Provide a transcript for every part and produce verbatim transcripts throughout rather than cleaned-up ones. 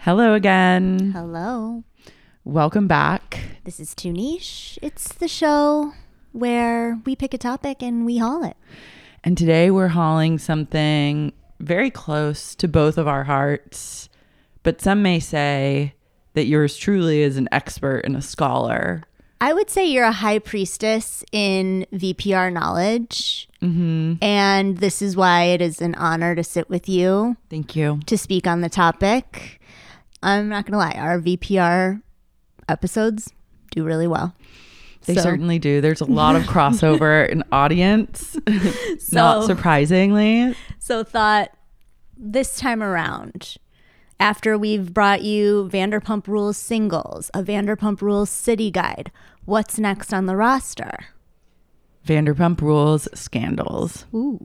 Hello again. Hello. Welcome back. This is Too Niche. It's the show where we pick a topic and we haul it. And today we're hauling something very close to both of our hearts, but some may say that yours truly is an expert and a scholar. I would say you're a high priestess in V P R knowledge. Mm-hmm. And this is why it is an honor to sit with you. Thank you. To speak on the topic. I'm not going to lie. Our V P R episodes do really well. They so. certainly do. There's a lot of crossover in audience, so, not surprisingly. So thought this time around, after we've brought you Vanderpump Rules singles, a Vanderpump Rules city guide, what's next on the roster? Vanderpump Rules scandals. Ooh.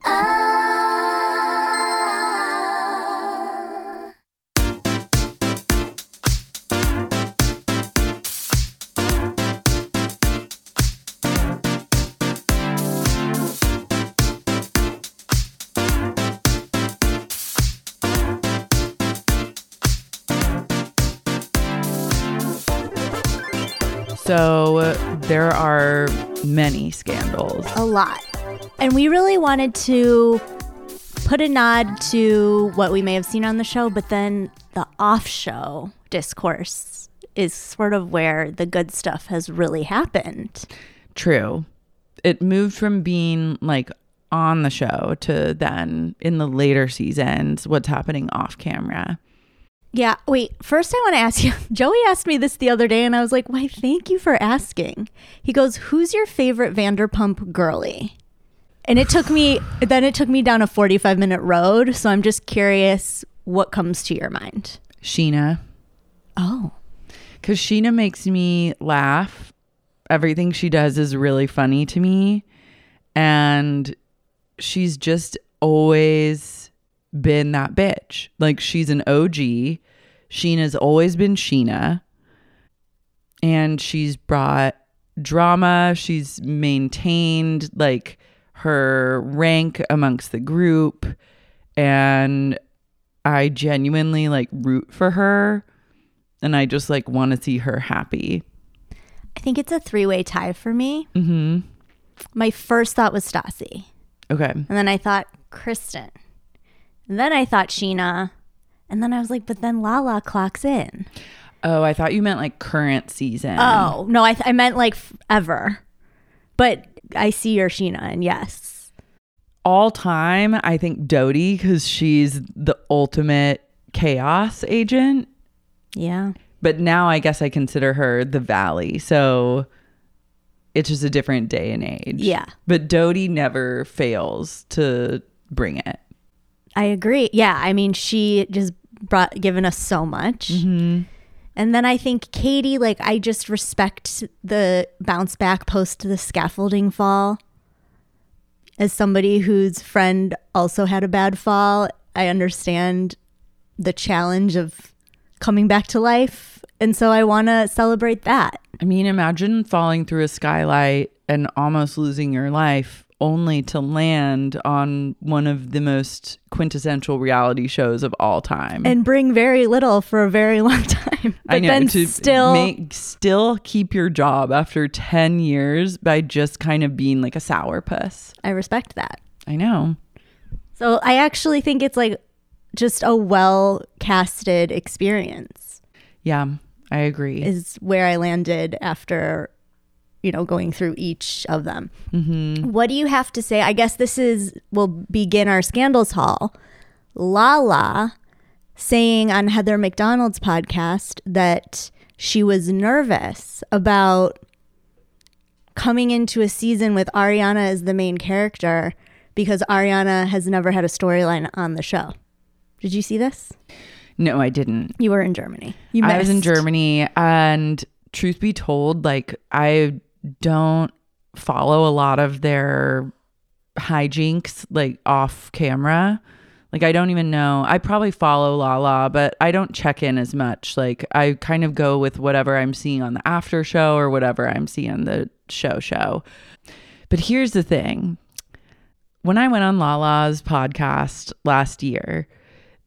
So there are many scandals. A lot. And we really wanted to put a nod to what we may have seen on the show, but then the off-show discourse is sort of where the good stuff has really happened. True. It moved from being like on the show to then in the later seasons, what's happening off camera. Yeah. Wait, first I want to ask you, Joey asked me this the other day and I was like, why, thank you for asking. He goes, who's your favorite Vanderpump girly? And it took me, then it took me down a forty-five minute road. So I'm just curious what comes to your mind. Scheana. Oh. Because Scheana makes me laugh. Everything she does is really funny to me. And she's just always been that bitch. Like, she's an O G. Scheana's always been Scheana. And she's brought drama. She's maintained like her rank amongst the group. And I genuinely like root for her. And I just like want to see her happy. I think it's a three-way tie for me. Mm-hmm. My first thought was Stassi. Okay. And then I thought Kristen. And then I thought Scheana. And then I was like, but then Lala clocks in. Oh, I thought you meant like current season. Oh, no, I, th- I meant like f- ever. But I see your Scheana, and yes. All time, I think Dodie, because she's the ultimate chaos agent. Yeah. But now I guess I consider her the Valley. So it's just a different day and age. Yeah. But Dodie never fails to bring it. I agree. Yeah. I mean, she just brought given us so much. Mm-hmm. And then I think Katie, like, I just respect the bounce back post the scaffolding fall. As somebody whose friend also had a bad fall, I understand the challenge of coming back to life. And so I want to celebrate that. I mean, imagine falling through a skylight and almost losing your life only to land on one of the most quintessential reality shows of all time. And bring very little for a very long time. But I know, then to still, make, still keep your job after ten years by just kind of being like a sourpuss. I respect that. I know. So I actually think it's like just a well casted experience. Yeah, I agree. Is where I landed after, you know, going through each of them. Mm-hmm. What do you have to say? I guess this is, will begin our scandals haul. Lala saying on Heather McDonald's podcast that she was nervous about coming into a season with Ariana as the main character because Ariana has never had a storyline on the show. Did you see this? No, I didn't. You were in Germany. You I was in missed. Germany, and truth be told, like, I don't follow a lot of their hijinks like off camera. Like, I don't even know. I probably follow Lala, but I don't check in as much. Like, I kind of go with whatever I'm seeing on the after show or whatever I'm seeing on the show show. But here's the thing. When I went on Lala's podcast last year,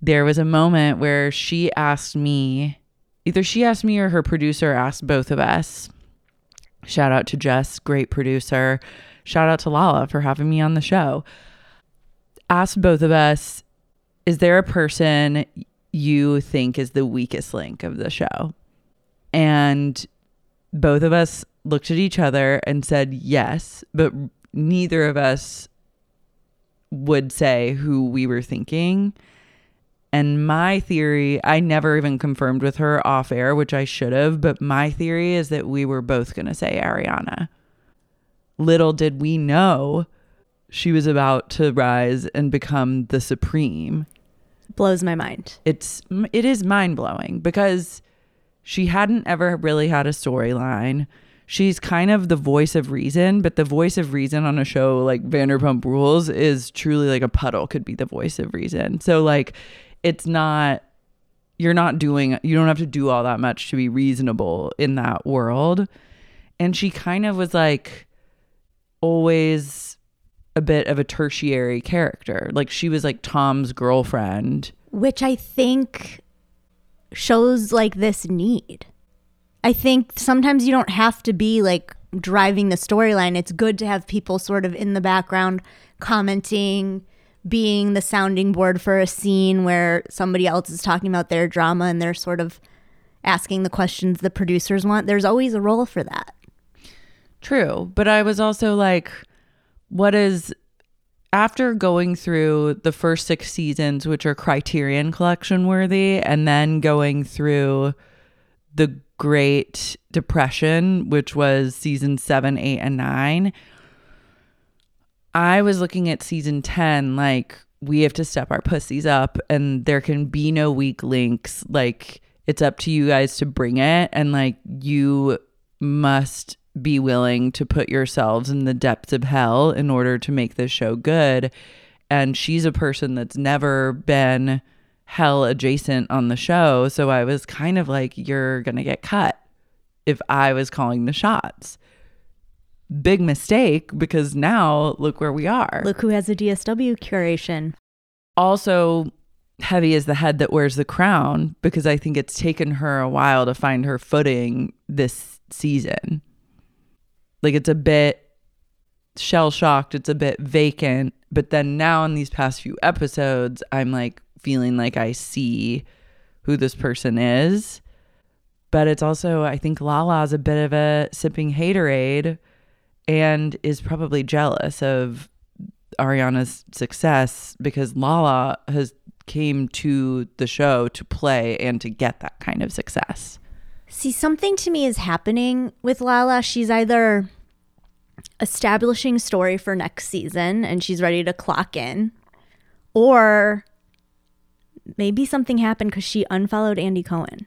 there was a moment where she asked me, either she asked me or her producer asked both of us. Shout out to Jess, great producer. Shout out to Lala for having me on the show. Asked both of us, is there a person you think is the weakest link of the show? And both of us looked at each other and said yes, but neither of us would say who we were thinking. And my theory, I never even confirmed with her off air, which I should have, but my theory is that we were both going to say Ariana. Little did we know she was about to rise and become the supreme. Blows my mind. It's it is mind-blowing because she hadn't ever really had a storyline. She's kind of the voice of reason, but the voice of reason on a show like Vanderpump Rules is truly like a puddle could be the voice of reason. So like it's not, you're not doing, you don't have to do all that much to be reasonable in that world. And she kind of was like always a bit of a tertiary character. Like she was like Tom's girlfriend. Which I think shows like this need. I think sometimes you don't have to be like driving the storyline. It's good to have people sort of in the background commenting, being the sounding board for a scene where somebody else is talking about their drama and they're sort of asking the questions the producers want. There's always a role for that. True. But I was also like, what is, after going through the first six seasons, which are Criterion Collection worthy, and then going through the Great Depression, which was season seven, eight, and nine, I was looking at season ten like, we have to step our pussies up and there can be no weak links. Like, it's up to you guys to bring it, and like, you must be willing to put yourselves in the depths of hell in order to make this show good. And she's a person that's never been hell adjacent on the show. So I was kind of like, you're going to get cut if I was calling the shots. Big mistake, because now look where we are. Look who has a D S W curation. Also, heavy is the head that wears the crown, because I think it's taken her a while to find her footing this season. Like, it's a bit shell-shocked, it's a bit vacant, but then now in these past few episodes, I'm like feeling like I see who this person is. But it's also, I think Lala's a bit of a sipping haterade and is probably jealous of Ariana's success, because Lala has came to the show to play and to get that kind of success. See, something to me is happening with Lala. She's either establishing story for next season and she's ready to clock in, or maybe something happened because she unfollowed Andy Cohen.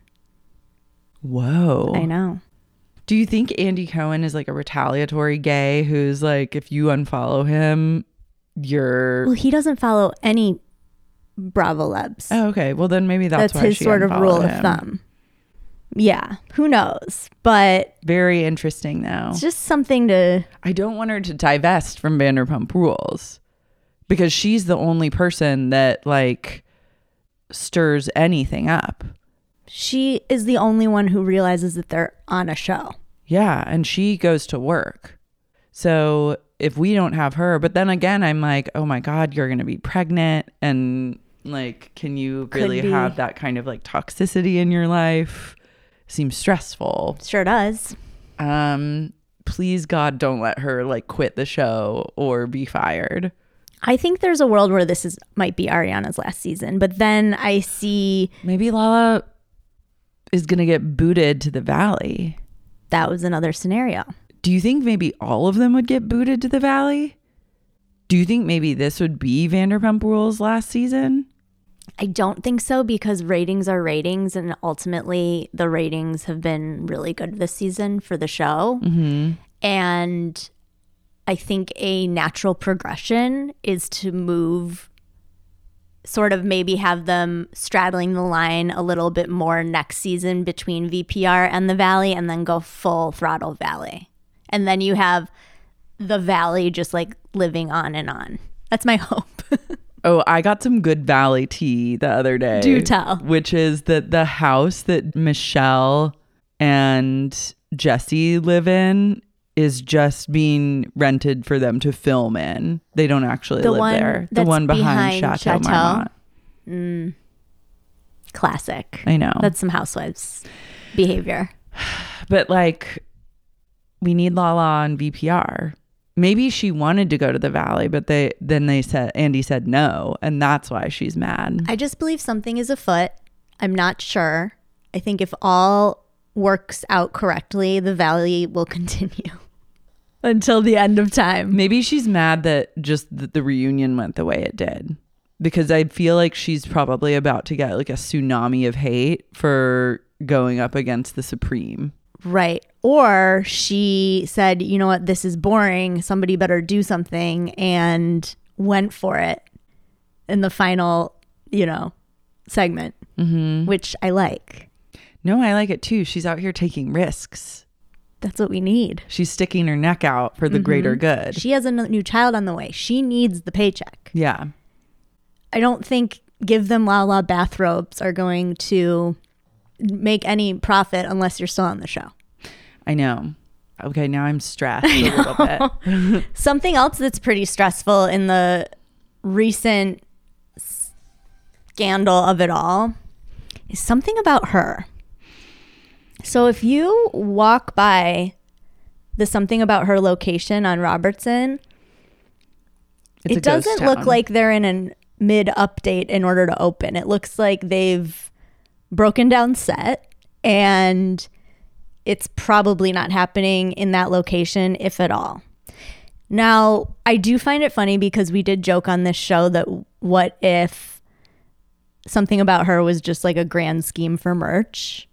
Whoa. I know. Do you think Andy Cohen is like a retaliatory gay who's like, if you unfollow him, you're... Well, he doesn't follow any Bravo Lebs. Oh, okay. Well, then maybe that's, that's why his she sort of rule him. of thumb. Yeah, who knows? But very interesting, though. It's just something to... I don't want her to divest from Vanderpump Rules, because she's the only person that like stirs anything up. She is the only one who realizes that they're on a show. Yeah, and she goes to work. So if we don't have her, but then again, I'm like, oh my God, you're going to be pregnant. And like, can you really have that kind of like toxicity in your life? Seems stressful. Sure does. Um, please God, don't let her like quit the show or be fired. I think there's a world where this is might be Ariana's last season, but then I see maybe Lala is going to get booted to the Valley. That was another scenario. Do you think maybe all of them would get booted to the Valley? Do you think maybe this would be Vanderpump Rules last season? I don't think so, because ratings are ratings, and ultimately the ratings have been really good this season for the show. Mm-hmm. And I think a natural progression is to move, sort of maybe have them straddling the line a little bit more next season between V P R and the Valley, and then go full throttle Valley. And then you have the Valley just like living on and on. That's my hope. Oh, I got some good Valley tea the other day. Do tell. Which is that the house that Michelle and Jesse live in is just being rented for them to film in. They don't actually The live one there. The that's one behind, behind Chateau, Chateau? Marmont. Mm. Classic. I know. That's some housewives behavior. But like, we need Lala on V P R. Maybe she wanted to go to the Valley, but they then they said Andy said no, and that's why she's mad. I just believe something is afoot. I'm not sure. I think if all works out correctly, the Valley will continue until the end of time. Maybe she's mad that just the, the reunion went the way it did, because I feel like she's probably about to get like a tsunami of hate for going up against the Supreme. Right. Or she said, you know what, this is boring. Somebody better do something, and went for it in the final, you know, segment, Mm-hmm. which I like. No, I like it too. She's out here taking risks. That's what we need. She's sticking her neck out for the Mhm. greater good. She has a n- new child on the way. She needs the paycheck. Yeah. I don't think Give Them Lala bathrobes are going to make any profit unless you're still on the show. I know. Okay, now I'm stressed a little bit. Something else that's pretty stressful in the recent scandal of it all is something about her. So if you walk by the Something About Her location on Robertson, It's a it ghost doesn't look town. like they're in a mid update in order to open. It looks like they've broken down set, and it's probably not happening in that location, if at all. Now, I do find it funny because we did joke on this show that what if Something About Her was just like a grand scheme for merch?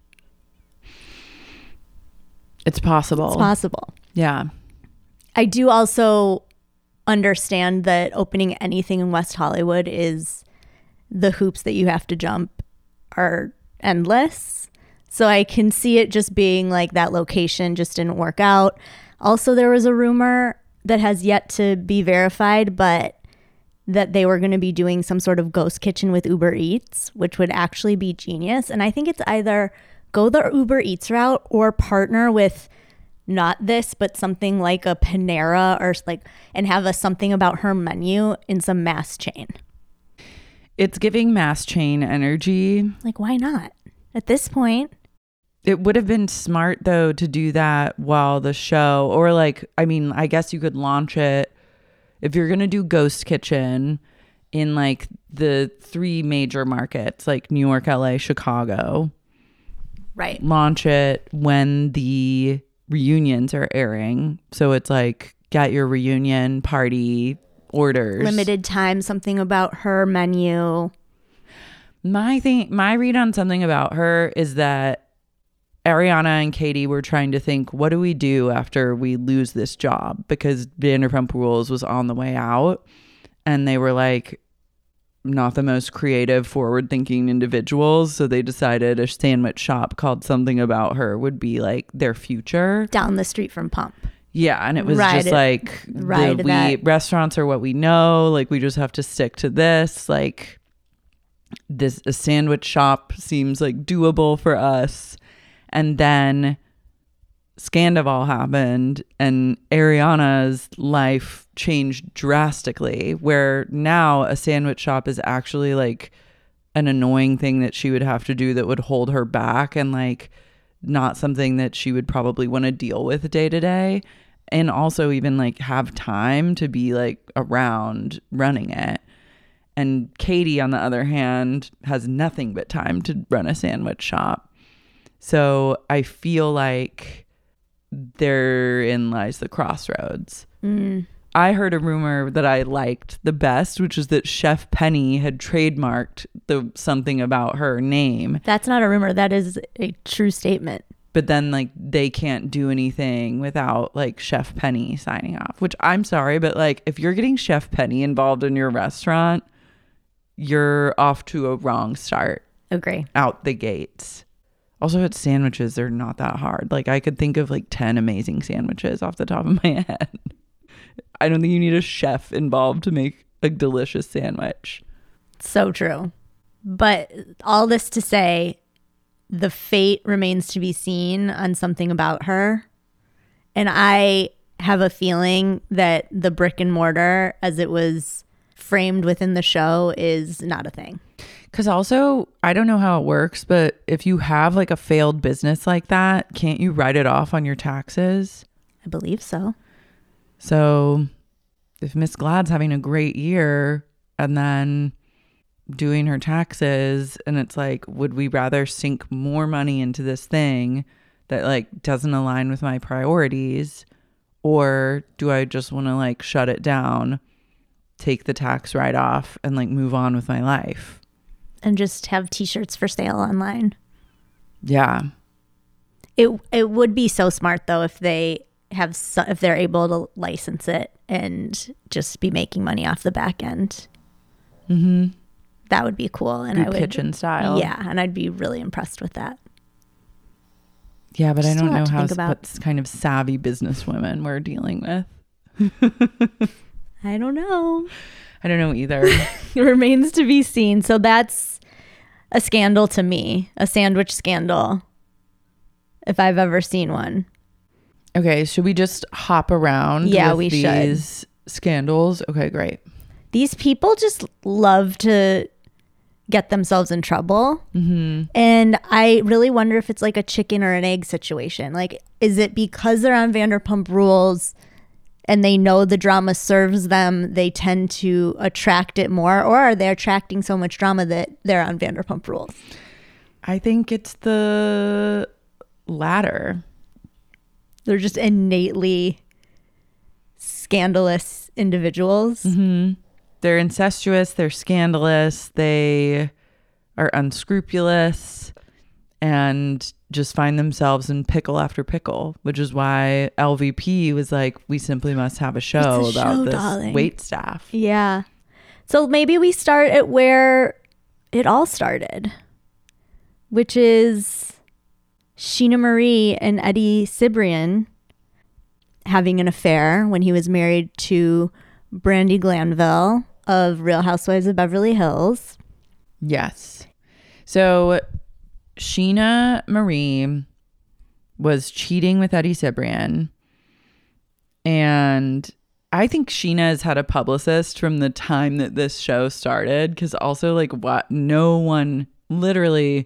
It's possible. It's possible. Yeah. I do also understand that opening anything in West Hollywood is the hoops that you have to jump are endless. So I can see it just being like that location just didn't work out. Also, there was a rumor that has yet to be verified, but that they were going to be doing some sort of ghost kitchen with Uber Eats, which would actually be genius. And I think it's either go the Uber Eats route or partner with not this, but something like a Panera or like, and have a Something About Her menu in some mass chain. It's giving mass chain energy. Like, why not? At this point, It would have been smart, though, to do that while the show, or like, I mean, I guess you could launch it if you're going to do Ghost Kitchen in like the three major markets, like New York, L A, Chicago. right. Launch it when the reunions are airing. So it's like, get your reunion party orders. Limited time, Something About Her menu. My thing, my read on Something About Her is that Ariana and Katie were trying to think, what do we do after we lose this job? Because Vanderpump Rules was on the way out, and they were like not the most creative, forward-thinking individuals. So they decided a sandwich shop called Something About Her would be like their future. Down the street from Pump. Yeah, and it was Ride just it- like ride the, we that. restaurants are what we know. Like we just have to stick to this. Like this, a sandwich shop seems like doable for us. And then Scandival happened, and Ariana's life changed drastically, where now a sandwich shop is actually like an annoying thing that she would have to do that would hold her back, and like not something that she would probably want to deal with day to day, and also even like have time to be like around running it. And Katie, on the other hand, has nothing but time to run a sandwich shop. So I feel like therein lies the crossroads. Mm. I heard a rumor that I liked the best, which is that Chef Penny had trademarked the Something About Her name. That's not a rumor. That is a true statement. But then like they can't do anything without like Chef Penny signing off, which I'm sorry, but like if you're getting Chef Penny involved in your restaurant, you're off to a wrong start Agree. out the gates. Also, its sandwiches are not that hard. Like I could think of like ten amazing sandwiches off the top of my head. I don't think you need a chef involved to make a delicious sandwich. So true. But all this to say, the fate remains to be seen on Something About Her. And I have a feeling that the brick and mortar, as it was framed within the show, is not a thing. Because also, I don't know how it works, but if you have like a failed business like that, can't you write it off on your taxes? I believe so. So if Miss Glad's having a great year and then doing her taxes, and it's like, would we rather sink more money into this thing that like doesn't align with my priorities, or do I just want to like shut it down, take the tax write off, and like move on with my life? And just have t-shirts for sale online. Yeah. It it would be so smart though if they have so, if they're able to license it and just be making money off the back end. Mm-hmm. That would be cool. And Good I would kitchen style. Yeah, and I'd be really impressed with that. Yeah, but Just I don't a lot know to how think about. what kind of savvy businesswomen we're dealing with. I don't know. I don't know either. It remains to be seen. So that's a scandal to me, a sandwich scandal, if I've ever seen one. Okay, should we just hop around Yeah, with we these should. scandals? Okay, great. These people just love to get themselves in trouble. Mm-hmm. And I really wonder if it's like a chicken or an egg situation. Like, is it because they're on Vanderpump Rules and they know the drama serves them, they tend to attract it more? Or are they attracting so much drama that they're on Vanderpump Rules? I think it's the latter. They're just innately scandalous individuals. Mm-hmm. They're incestuous, they're scandalous, they are unscrupulous, and just find themselves in pickle after pickle, which is why L V P was like, we simply must have a show It's a about show, this darling. wait staff. Yeah. So maybe we start at where it all started, which is Sheena Marie and Eddie Cibrian having an affair when he was married to Brandi Glanville of Real Housewives of Beverly Hills. Yes. So Sheena Marie was cheating with Eddie Cibrian. And I think Sheena has had a publicist from the time that this show started. Because also, like, what? No one, literally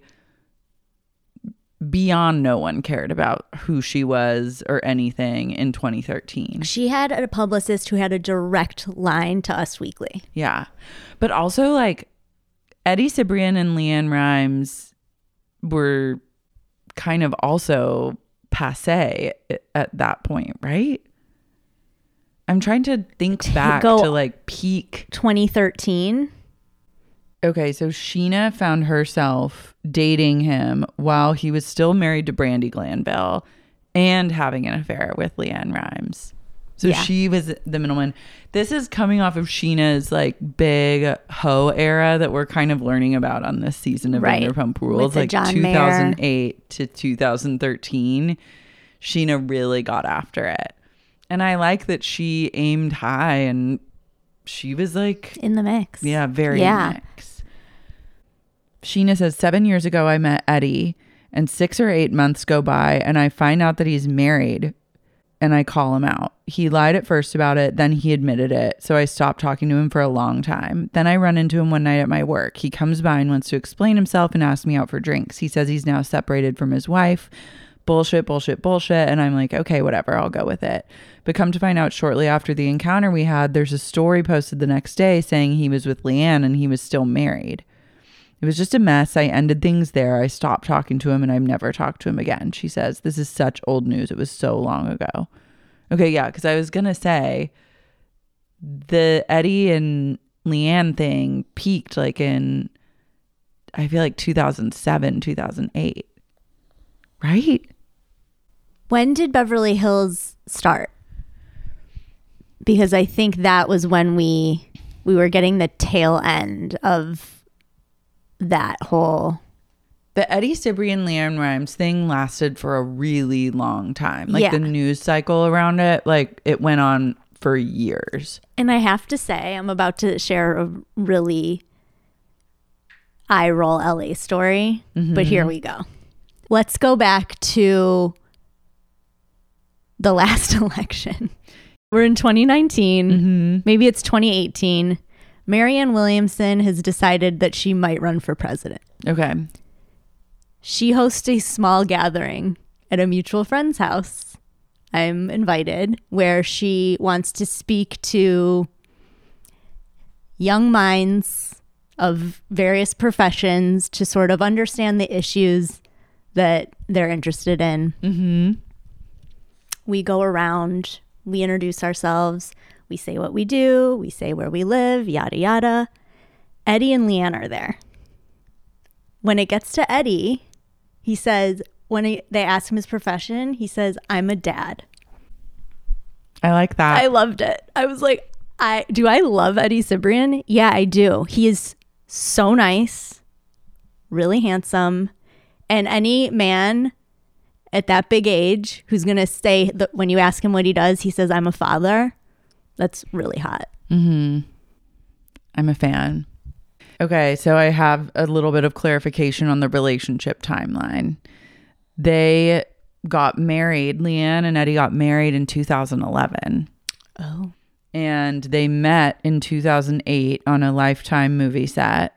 beyond no one cared about who she was or anything in twenty thirteen. She had a publicist who had a direct line to Us Weekly. Yeah. But also, like, Eddie Cibrian and Leanne Rimes were kind of also passé at that point, right? I'm trying to think back Go to like peak. twenty thirteen. Okay, so Sheena found herself dating him while he was still married to Brandi Glanville and having an affair with Leanne Rimes. So Yeah. she was the middleman. This is coming off of Sheena's like big hoe era that we're kind of learning about on this season of Right. Vanderpump With Rules, the like John two thousand eight to two thousand thirteen. Sheena really got after it. And I like that she aimed high and she was like In the mix. yeah, very Yeah. mix. Sheena says, seven years ago, I met Eddie, and six or eight months go by, and I find out that he's married, and I call him out. He lied at first about it, then he admitted it, so I stopped talking to him for a long time. Then I run into him one night at my work. He comes by and wants to explain himself and asks me out for drinks. He says he's now separated from his wife. Bullshit, bullshit, bullshit. And I'm like, okay, whatever, I'll go with it. But come to find out shortly after the encounter we had, there's a story posted the next day saying he was with Leanne and he was still married. It was just a mess. I ended things there. I stopped talking to him and I've never talked to him again. She says, this is such old news. It was so long ago. Okay, yeah, because I was going to say the Eddie and Leanne thing peaked like in, I feel like two thousand seven, two thousand eight. Right? When did Beverly Hills start? Because I think that was when we we were getting the tail end of that whole. The Eddie Cibrian Leanne Rimes thing lasted for a really long time. Like Yeah. the news cycle around it, like it went on for years. And I have to say, I'm about to share a really eye roll L A story, mm-hmm. but here we go. Let's go back to the last election. We're in twenty nineteen. Mm-hmm. Maybe it's twenty eighteen. Marianne Williamson has decided that she might run for president. Okay. She hosts a small gathering at a mutual friend's house. I'm invited, where she wants to speak to young minds of various professions to sort of understand the issues that they're interested in. Mm-hmm. We go around, we introduce ourselves, we say what we do, we say where we live, yada, yada. Eddie and Leanne are there. When it gets to Eddie, he says, when he, they ask him his profession, he says, I'm a dad. I like that. I loved it. I was like, I do I love Eddie Cibrian? Yeah, I do. He is so nice, really handsome. And any man at that big age who's going to say that when you ask him what he does, he says, I'm a father. That's really hot. Mm-hmm. I'm a fan. Okay, so I have a little bit of clarification on the relationship timeline. They got married. Leanne and Eddie got married in two thousand eleven. Oh. And they met in two thousand eight on a Lifetime movie set.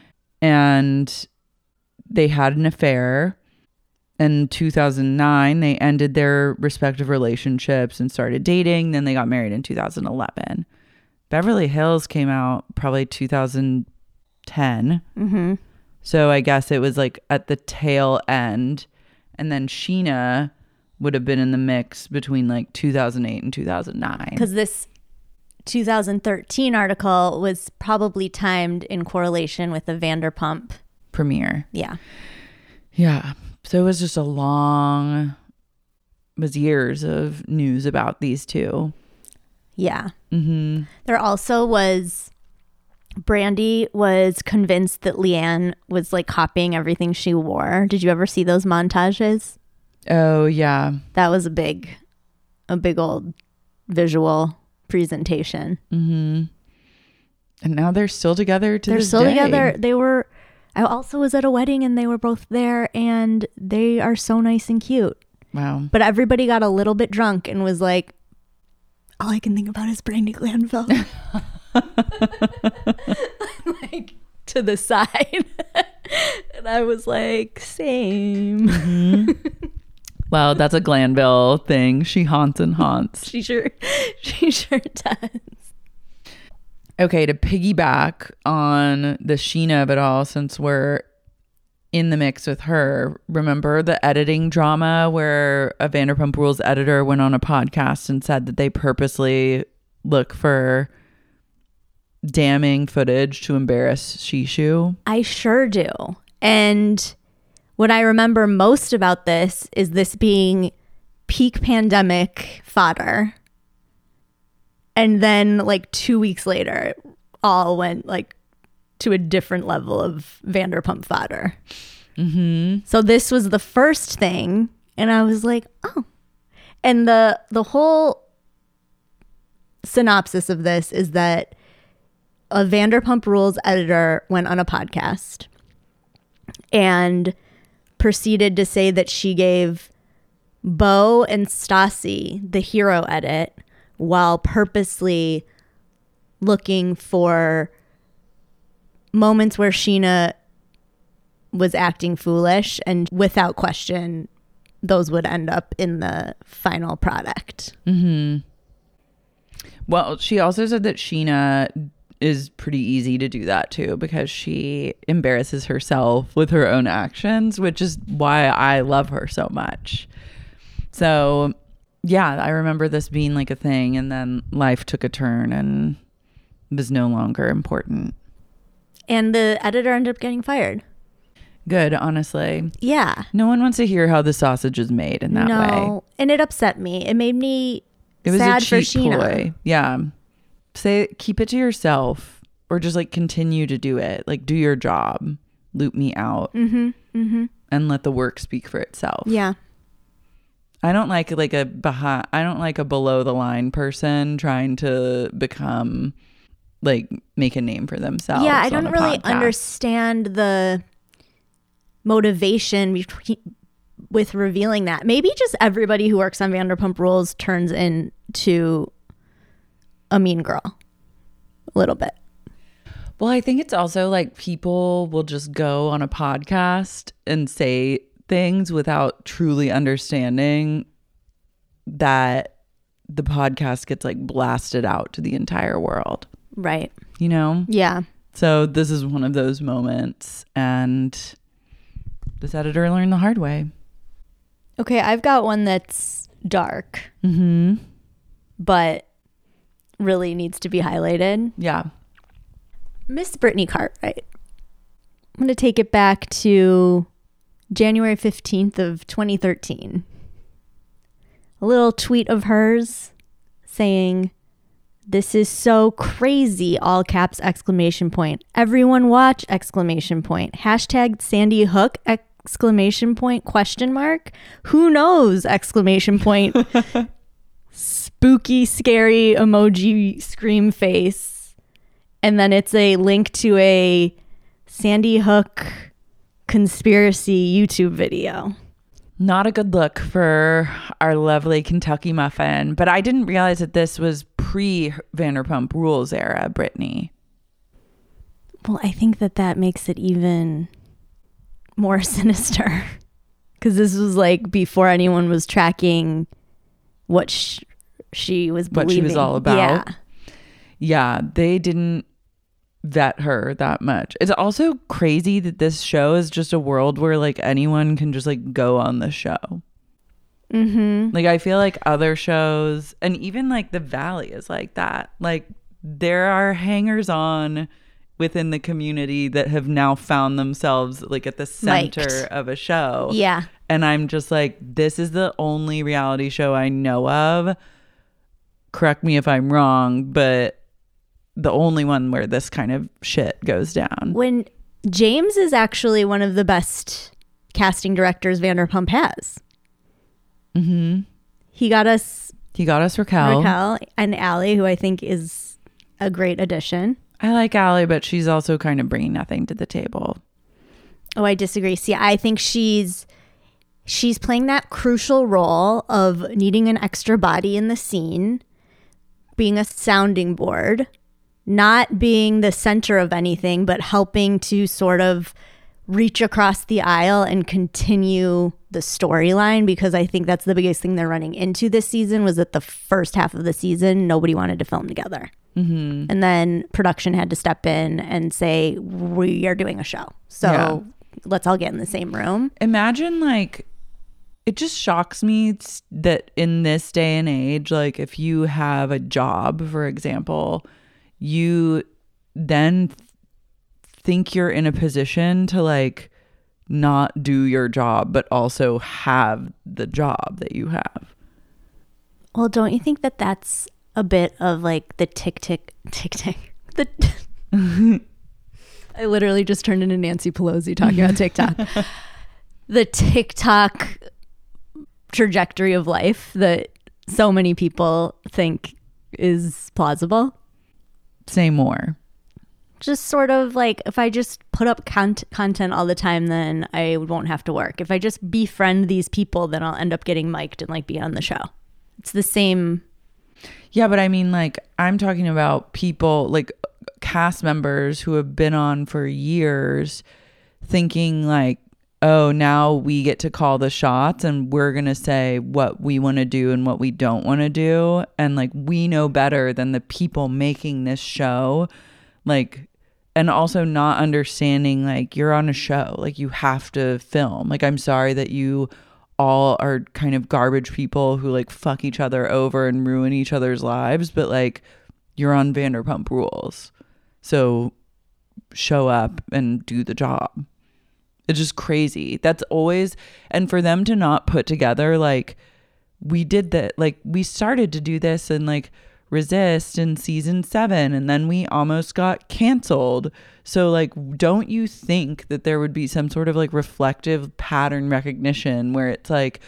And they had an affair. In two thousand nine, they ended their respective relationships and started dating. Then they got married in two thousand eleven. Beverly Hills came out probably two thousand ten. Mm-hmm. So I guess it was like at the tail end. And then Sheena would have been in the mix between like two thousand eight and two thousand nine. Because this two thousand thirteen article was probably timed in correlation with the Vanderpump premiere. Yeah. Yeah. So it was just a long, it was years of news about these two. Yeah. Mm-hmm. There also was, Brandy was convinced that Leanne was like copying everything she wore. Did you ever see those montages? Oh, yeah. That was a big, a big old visual presentation. Mm-hmm. And now they're still together to they're this still day. together. They were, I also was at a wedding and they were both there and they are so nice and cute. Wow. But everybody got a little bit drunk and was like, all I can think about is Brandy Glanville. Like to the side. And I was like, same. Mm-hmm. Well, that's a Glanville thing. She haunts and haunts. She sure, she sure does. Okay, to piggyback on the Sheena of it all, since we're in the mix with her, remember the editing drama where a Vanderpump Rules editor went on a podcast and said that they purposely look for damning footage to embarrass Shishu? I sure do. And what I remember most about this is this being peak pandemic fodder. And then like two weeks later, it all went like to a different level of Vanderpump fodder. Mm-hmm. So this was the first thing. And I was like, oh. And the the whole synopsis of this is that a Vanderpump Rules editor went on a podcast and proceeded to say that she gave Beau and Stassi the hero edit while purposely looking for moments where Sheena was acting foolish, and without question, those would end up in the final product. Mm-hmm. Well, she also said that Sheena is pretty easy to do that too, because she embarrasses herself with her own actions, which is why I love her so much. So yeah, I remember this being like a thing, and then life took a turn and was no longer important. And the editor ended up getting fired. Good, honestly. Yeah. No one wants to hear how the sausage is made in that no. way. No, and it upset me. It made me it was sad a for cheap Sheena. Ploy. Yeah. Say, keep it to yourself, or just like continue to do it. Like, do your job. Loop me out. Mm-hmm. Mm-hmm. And let the work speak for itself. Yeah. I don't like like a behind, I don't like a below the line person trying to become like make a name for themselves. Yeah, I don't really podcast. understand the motivation between, with revealing that. Maybe just everybody who works on Vanderpump Rules turns into a mean girl a little bit. Well, I think it's also like people will just go on a podcast and say things without truly understanding that the podcast gets like blasted out to the entire world. Right. You know? Yeah. So this is one of those moments, and this editor learned the hard way. Okay, I've got one that's dark, Mm-hmm. but really needs to be highlighted. Yeah. Miss Brittany Cartwright. I'm going to take it back to January fifteenth of twenty thirteen. A little tweet of hers saying, "This is so crazy," all caps, exclamation point. "Everyone watch," exclamation point. Hashtag Sandy Hook, exclamation point, question mark. "Who knows," exclamation point. Spooky, scary emoji scream face. And then it's a link to a Sandy Hook conspiracy YouTube video. Not a good look for our lovely Kentucky muffin, but I didn't realize that this was pre Vanderpump Rules era, Brittany. Well, I think that that makes it even more sinister, because this was like before anyone was tracking what sh- she was believing. What she was all about. Yeah. Yeah, they didn't vet her that much. It's also crazy that this show is just a world where like anyone can just like go on the show. Mm-hmm. Like I feel like other shows, and even like The Valley is like that. Like there are hangers on within the community that have now found themselves like at the center Liked. of a show. Yeah. And I'm just like, this is the only reality show I know of. Correct me if I'm wrong, but the only one where this kind of shit goes down. When James is actually one of the best casting directors Vanderpump has. Mm-hmm. He got us He got us Raquel. Raquel and Allie, who I think is a great addition. I like Allie, but she's also kind of bringing nothing to the table. Oh, I disagree. See, I think she's she's playing that crucial role of needing an extra body in the scene, being a sounding board, not being the center of anything, but helping to sort of reach across the aisle and continue the storyline, because I think that's the biggest thing they're running into this season, was that the first half of the season, nobody wanted to film together. Mm-hmm. And then production had to step in and say, we are doing a show. So yeah. Let's all get in the same room. Imagine like, it just shocks me that in this day and age, like if you have a job, for example, you then th- think you're in a position to like not do your job, but also have the job that you have. Well, don't you think that that's a bit of like the tick, tick, tick, tick? The I literally just turned into Nancy Pelosi talking about TikTok. The TikTok trajectory of life that so many people think is plausible. Say more. Just sort of like, if I just put up con- content all the time, then I won't have to work. If I just befriend these people, then I'll end up getting mic'd and like be on the show. It's the same. Yeah, but I mean, like, I'm talking about people, like cast members who have been on for years thinking like, oh, now we get to call the shots and we're going to say what we want to do and what we don't want to do. And like, we know better than the people making this show. Like, and also not understanding like you're on a show, like you have to film. Like, I'm sorry that you all are kind of garbage people who like fuck each other over and ruin each other's lives, but like you're on Vanderpump Rules. So show up and do the job. It's just crazy. That's always, and for them to not put together, like we did that, like we started to do this and like Resist in season seven, and then we almost got canceled. So like, don't you think that there would be some sort of like reflective pattern recognition where it's like,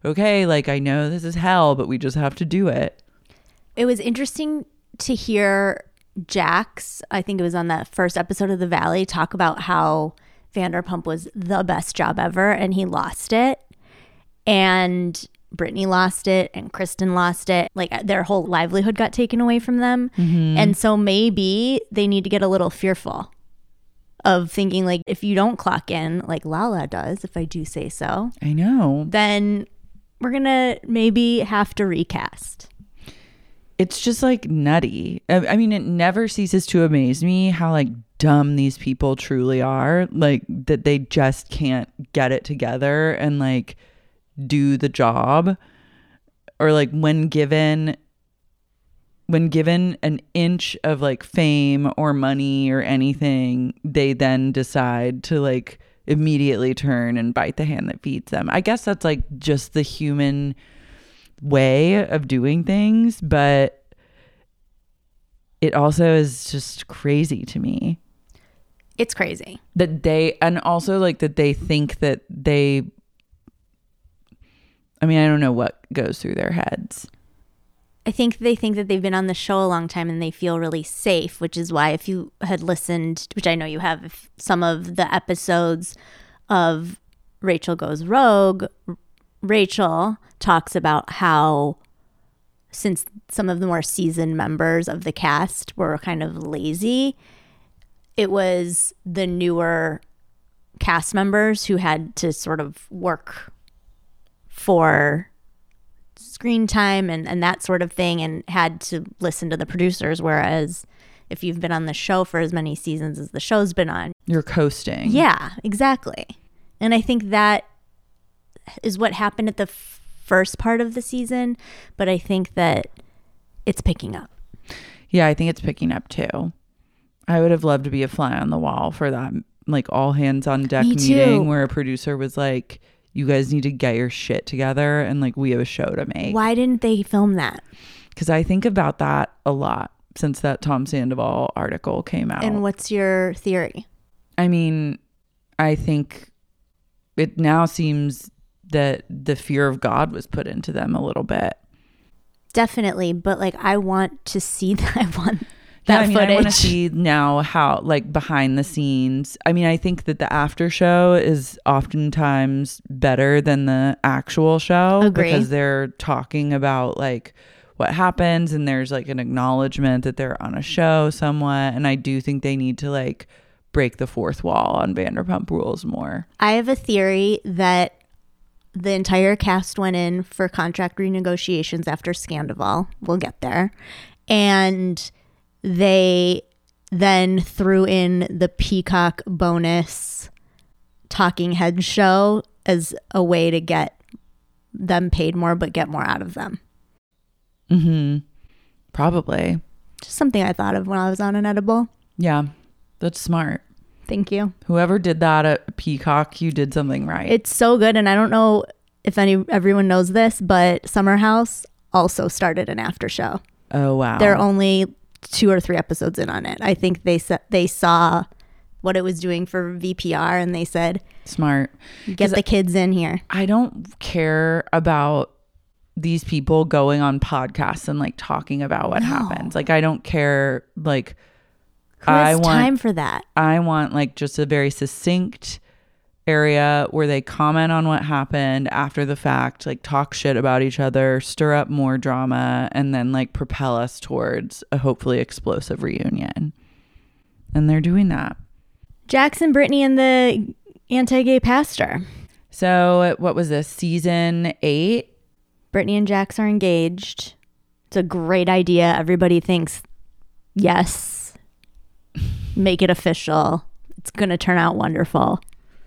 okay, like I know this is hell, but we just have to do it. It was interesting to hear Jax, I think it was on that first episode of The Valley, talk about how Vanderpump was the best job ever and he lost it. And Brittany lost it and Kristen lost it. Like their whole livelihood got taken away from them. Mm-hmm. And so maybe they need to get a little fearful of thinking like, if you don't clock in like Lala does, if I do say so. I know. Then we're going to maybe have to recast. It's just like nutty. I, I mean, it never ceases to amaze me how like dumb these people truly are. Like that they just can't get it together and like do the job, or like when given when given an inch of like fame or money or anything, they then decide to like immediately turn and bite the hand that feeds them. I guess that's like just the human way of doing things, but it also is just crazy to me. It's crazy that they, and also like that they think that they, I mean, I don't know what goes through their heads. I think they think that they've been on the show a long time and they feel really safe, which is why if you had listened, which I know you have, some of the episodes of Rachel Goes Rogue, Rachel talks about how since some of the more seasoned members of the cast were kind of lazy, it was the newer cast members who had to sort of work for screen time and, and that sort of thing and had to listen to the producers. Whereas if you've been on the show for as many seasons as the show's been on, you're coasting. Yeah, exactly. And I think that is what happened at the f- first part of the season, but I think that it's picking up. Yeah, I think it's picking up too. I would have loved to be a fly on the wall for that, like all hands on deck meeting where a producer was like, you guys need to get your shit together and like we have a show to make. Why didn't they film that? Because I think about that a lot since that Tom Sandoval article came out. And what's your theory? I mean, I think it now seems that the fear of God was put into them a little bit. Definitely. But like, I want to see that. I want that yeah, I mean, footage. I want to see now how, like, behind the scenes. I mean, I think that the after show is oftentimes better than the actual show. Agree. Because they're talking about like what happens and there's like an acknowledgement that they're on a show somewhat. And I do think they need to like break the fourth wall on Vanderpump Rules more. I have a theory that the entire cast went in for contract renegotiations after Scandoval. We'll get there. And they then threw in the Peacock bonus talking head show as a way to get them paid more, but get more out of them. Mm-hmm. Probably. Just something I thought of when I was on an edible. Yeah, that's smart. Thank you. Whoever did that at Peacock, you did something right. It's so good. And I don't know if any everyone knows this, but Summer House also started an after show. Oh, wow. They're only two or three episodes in on it. I think they sa- they saw what it was doing for V P R and they said, smart. Get the kids in here. I don't care about these people going on podcasts and like talking about what No. happens. Like, I don't care. Like, Who has I want time for that? I want like just a very succinct area where they comment on what happened after the fact, like talk shit about each other, stir up more drama, and then like propel us towards a hopefully explosive reunion. And they're doing that. Jackson, Brittany, and the anti-gay pastor. So what was this, season eight? Brittany and Jax are engaged. It's a great idea. Everybody thinks, yes, make it official. It's going to turn out wonderful.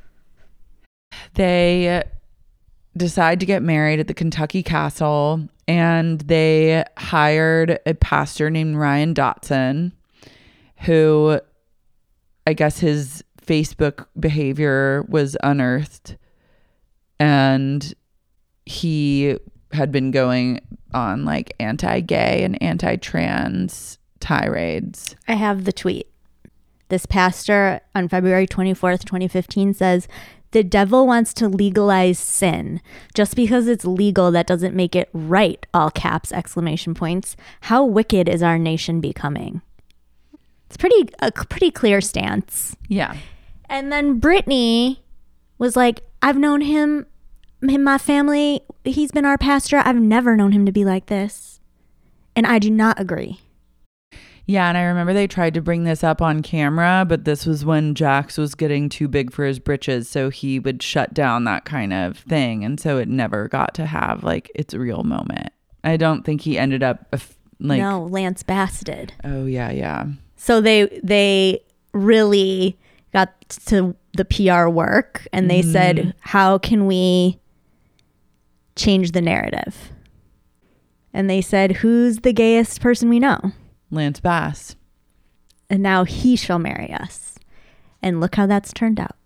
They decide to get married at the Kentucky Castle, and they hired a pastor named Ryan Dotson, who I guess his Facebook behavior was unearthed, and he had been going on like anti-gay and anti-trans tirades. I have the tweet. This pastor on February twenty-fourth, twenty fifteen says, The devil wants to legalize sin. Just because it's legal, that doesn't make it right, all caps, exclamation points. How wicked is our nation becoming? It's pretty a pretty clear stance. Yeah. And then Brittany was like, I've known him, him, my family, he's been our pastor. I've never known him to be like this. And I do not agree. Yeah, and I remember they tried to bring this up on camera, but this was when Jax was getting too big for his britches, so he would shut down that kind of thing, and so it never got to have, like, its real moment. I don't think he ended up, like... No, Lance Bass did. Oh, yeah, yeah. So they they really got to the P R work, and they mm-hmm. said, how can we change the narrative? And they said, who's the gayest person we know? Lance Bass. And now he shall marry us. And look how that's turned out.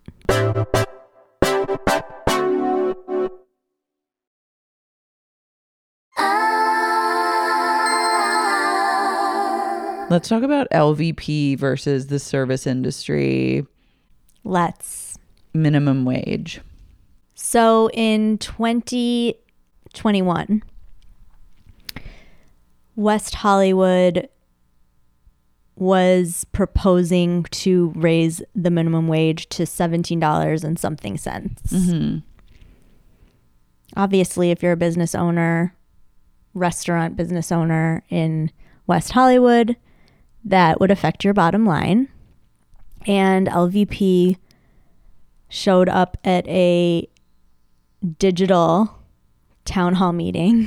Let's talk about L V P versus the service industry. Let's. Minimum wage. So in twenty twenty-one, West Hollywood was proposing to raise the minimum wage to seventeen dollars and something cents. Mm-hmm. Obviously, if you're a business owner, restaurant business owner in West Hollywood, that would affect your bottom line. And L V P showed up at a digital town hall meeting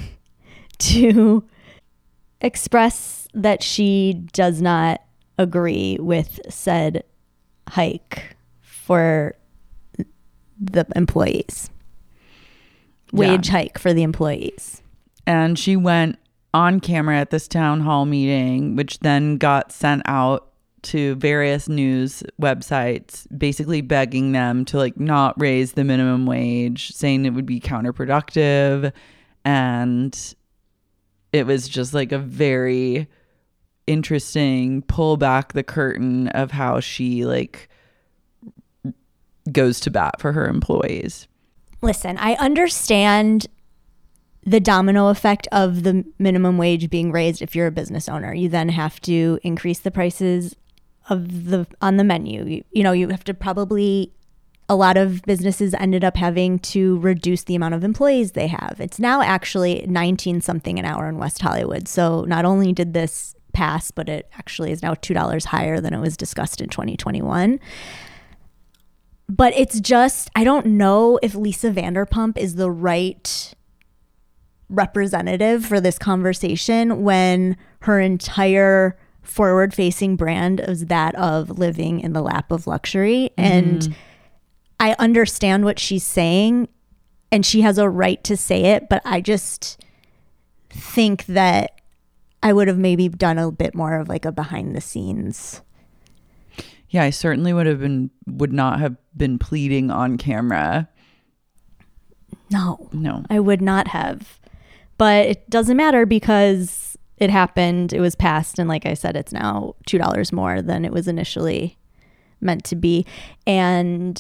to express that she does not agree with said hike for the employees. Wage yeah. hike for the employees. And she went on camera at this town hall meeting, which then got sent out to various news websites, basically begging them to like not raise the minimum wage, saying it would be counterproductive. And it was just like a very interesting pull back the curtain of how she like goes to bat for her employees. Listen, I understand the domino effect of the minimum wage being raised. If you're a business owner, you then have to increase the prices of the on the menu. You, you know, you have to probably, a lot of businesses ended up having to reduce the amount of employees they have. It's now actually nineteen something an hour in West Hollywood. So not only did this pass, but it actually is now two dollars higher than it was discussed in twenty twenty-one. But it's just, I don't know if Lisa Vanderpump is the right representative for this conversation when her entire forward-facing brand is that of living in the lap of luxury. Mm-hmm. And I understand what she's saying, and she has a right to say it, but I just think that I would have maybe done a bit more of like a behind the scenes. Yeah, I certainly would have been, would not have been pleading on camera. No. No. I would not have. But it doesn't matter because it happened, it was passed, and like I said, it's now two dollars more than it was initially meant to be. And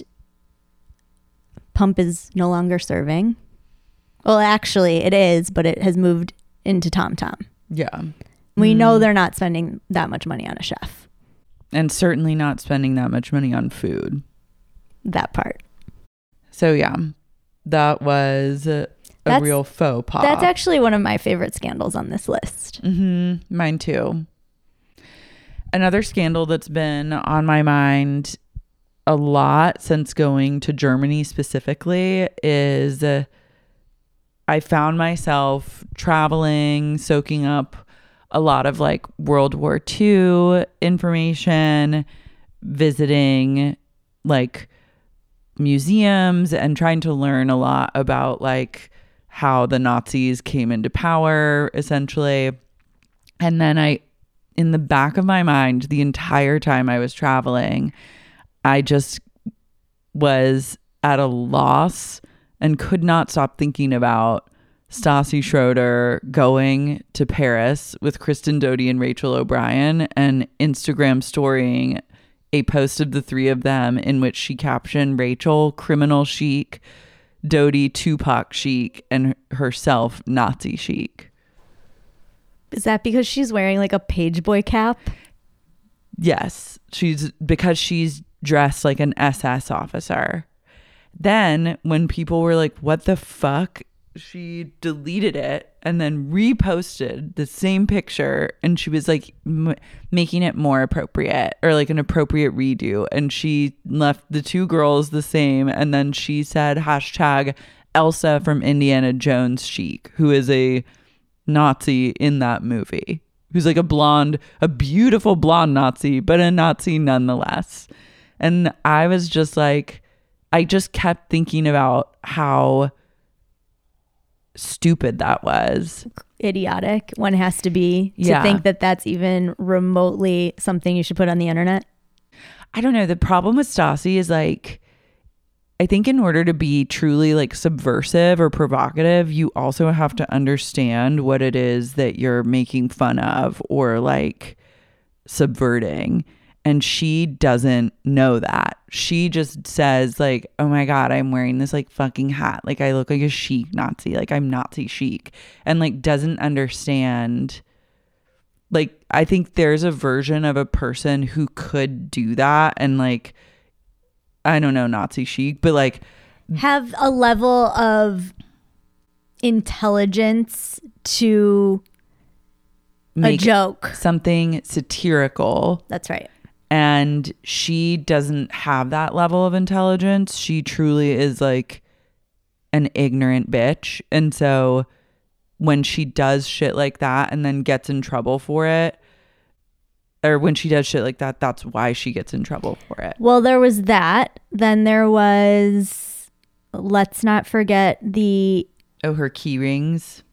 Pump is no longer serving. Well, actually, it is, but it has moved into Tom Tom. Yeah. We mm. know they're not spending that much money on a chef. And certainly not spending that much money on food. That part. So yeah, that was a that's, real faux pas. That's actually one of my favorite scandals on this list. Mm-hmm. Mine too. Another scandal that's been on my mind a lot since going to Germany specifically is uh, I found myself traveling, soaking up a lot of like World War Two information, visiting like museums and trying to learn a lot about like how the Nazis came into power essentially. And then I, in the back of my mind, the entire time I was traveling, I just was at a loss and could not stop thinking about Stassi Schroeder going to Paris with Kristen Doty and Rachel O'Brien and Instagram storying a post of the three of them in which she captioned Rachel criminal chic, Dodie Tupac chic, and herself Nazi chic. Is that because she's wearing like a pageboy cap? Yes, she's because she's dressed like an S S officer. Then when people were like, what the fuck? She deleted it and then reposted the same picture, and she was like m- making it more appropriate, or like an appropriate redo. And she left the two girls the same. And then she said hashtag Elsa from Indiana Jones chic, who is a Nazi in that movie, who's like a blonde, a beautiful blonde Nazi, but a Nazi nonetheless. And I was just like, I just kept thinking about how stupid that was. Idiotic. One has to be to Yeah. think that that's even remotely something you should put on the internet. I don't know. The problem with Stassi is like, I think in order to be truly like subversive or provocative, you also have to understand what it is that you're making fun of or like subverting. And she doesn't know that. She just says like, oh my God, I'm wearing this like fucking hat. Like I look like a chic Nazi. Like I'm Nazi chic. And like doesn't understand. Like I think there's a version of a person who could do that and like, I don't know, Nazi chic, but like have a level of intelligence to a make joke. something satirical. That's right. And she doesn't have that level of intelligence. She truly is like an ignorant bitch. And so when she does shit like that and then gets in trouble for it, or when she does shit like that, that's why she gets in trouble for it. Well, there was that. Then there was, let's not forget the, Oh, her key rings.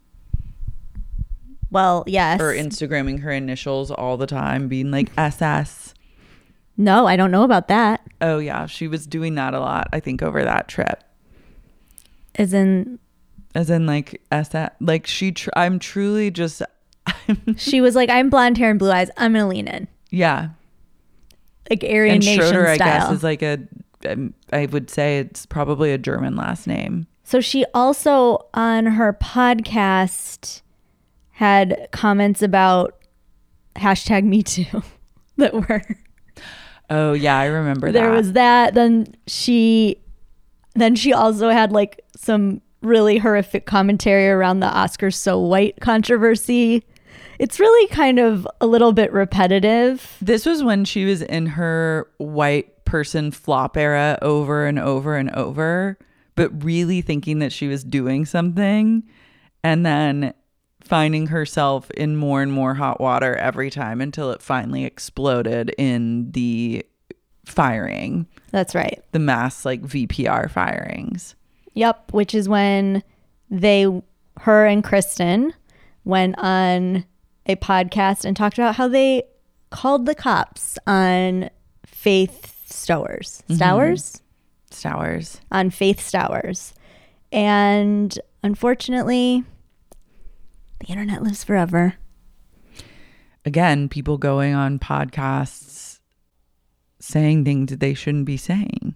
well, yes. Or Instagramming her initials all the time, being like S S. No, I don't know about that. Oh, yeah. She was doing that a lot, I think, over that trip. As in, As in, like, S S. Like, she, tr- I'm truly just, she was like, I'm blonde hair and blue eyes. I'm going to lean in. yeah. Like Aryan And Nation Schroeder, style. I guess, is like a, um, I would say it's probably a German last name. So she also, on her podcast, had comments about hashtag Me Too that were... Oh, yeah, I remember there that. was that. Then she, then she also had like some really horrific commentary around the Oscars So White controversy. It's really kind of a little bit repetitive. This was when she was in her white person flop era over and over and over, but really thinking that she was doing something, and then finding herself in more and more hot water every time until it finally exploded in the firing. That's right. The mass like V P R firings. Yep. Which is when they, her and Kristen went on a podcast and talked about how they called the cops on Faith Stowers. Stowers? Mm-hmm. Stowers. On Faith Stowers. And unfortunately, the internet lives forever. Again, people going on podcasts saying things that they shouldn't be saying.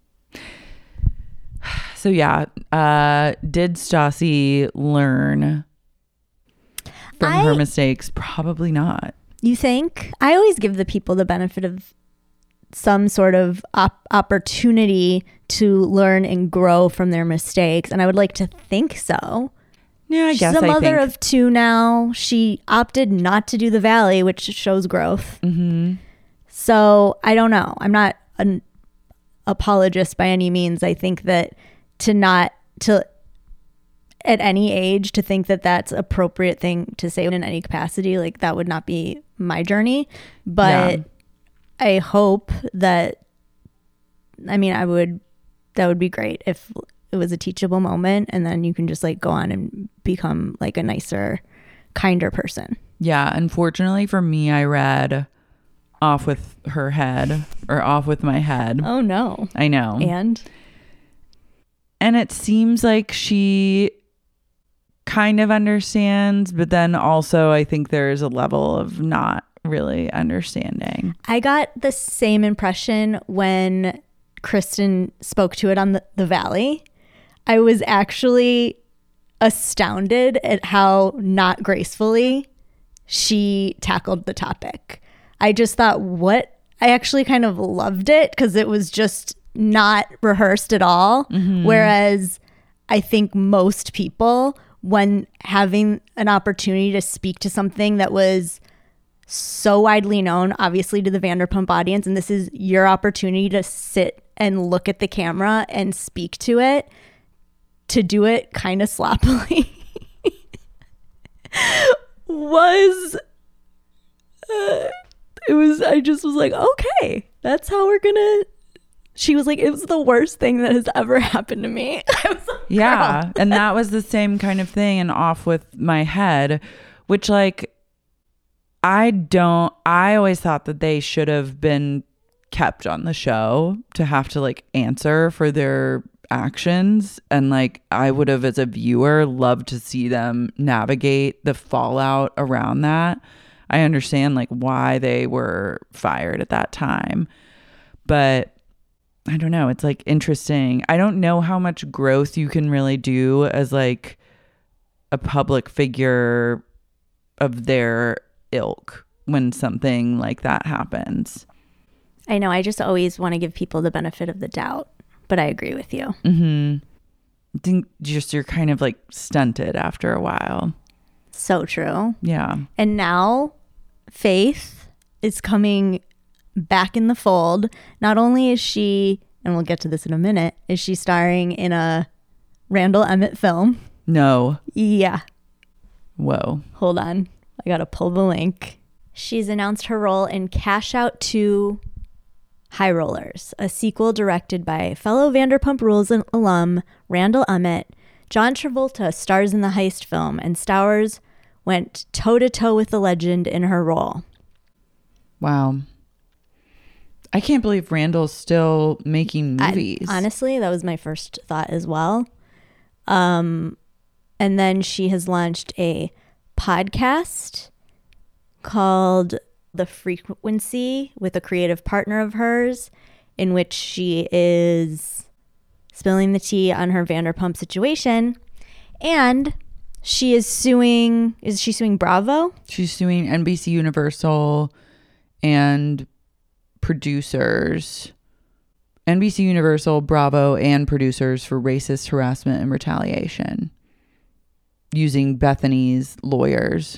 So yeah, uh, did Stassi learn from I- her mistakes? Probably not. You think? I always give the people the benefit of some sort of op- opportunity to learn and grow from their mistakes. And I would like to think so. Yeah, I She's guess a mother I think. of two now. She opted not to do the Valley, which shows growth. Mm-hmm. So I don't know. I'm not an apologist by any means. I think that to not, to at any age, to think that that's appropriate thing to say in any capacity, like that would not be my journey. But Yeah. I hope that, I mean, I would, that would be great if it was a teachable moment, and then you can just like go on and become like a nicer, kinder person. Yeah, unfortunately for me, I read Off with Her Head or Off with My Head. Oh no. I know. And And it seems like she kind of understands, but then also I think there is a level of not really understanding. I got the same impression when Kristen spoke to it on the, the Valley. I was actually astounded at how not gracefully she tackled the topic. I just thought, what? I actually kind of loved it because it was just not rehearsed at all. Mm-hmm. Whereas I think most people, when having an opportunity to speak to something that was so widely known, obviously to the Vanderpump audience, and this is your opportunity to sit and look at the camera and speak to it, to do it kind of sloppily was uh, it was I just was like, okay, that's how we're gonna. She was like, it was the worst thing that has ever happened to me. I was like, yeah, and that was the same kind of thing. And Off With My Head, which like I don't I always thought that they should have been kept on the show to have to like answer for their actions, and like I would have, as a viewer, loved to see them navigate the fallout around that. I understand like why they were fired at that time, but I don't know, it's like interesting. I don't know how much growth you can really do as like a public figure of their ilk when something like that happens. I know, I just always want to give people the benefit of the doubt. But I agree with you. Mm-hmm. I think just you're kind of like stunted after a while. So true. Yeah. And now Faith is coming back in the fold. Not only is she, and we'll get to this in a minute, is she starring in a Randall Emmett film? No. Yeah. Whoa. Hold on. I got to pull the link. She's announced her role in Cash Out two High Rollers, a sequel directed by fellow Vanderpump Rules alum Randall Emmett. John Travolta stars in the heist film, and Stowers went toe-to-toe with the legend in her role. Wow. I can't believe Randall's still making movies. I, honestly, that was my first thought as well. Um, and then she has launched a podcast called The Frequency with a creative partner of hers, in which she is spilling the tea on her Vanderpump situation. And she is suing, is she suing Bravo? She's suing N B C Universal and producers. N B C Universal, Bravo, and producers for racist harassment and retaliation using Bethany's lawyers.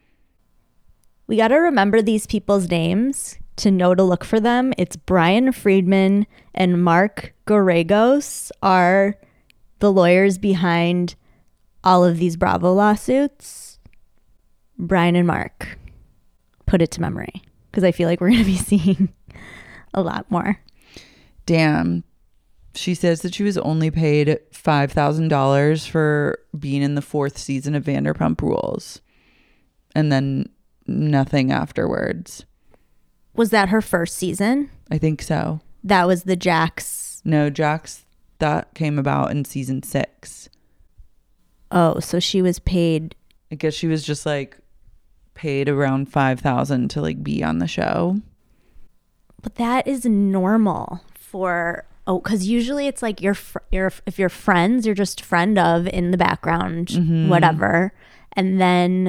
We got to remember these people's names to know to look for them. It's Brian Friedman and Mark Garagos are the lawyers behind all of these Bravo lawsuits. Brian and Mark. Put it to memory, because I feel like we're going to be seeing a lot more. Damn. She says that she was only paid five thousand dollars for being in the fourth season of Vanderpump Rules. And then nothing afterwards. Was that her first season? I think so. That was the Jax. No, Jax, that came about in season six. Oh, so she was paid. I guess she was just like paid around five thousand to like be on the show. But that is normal for, oh, because usually it's like you're, fr- you're, if you're friends, you're just friend of in the background, mm-hmm. whatever. And then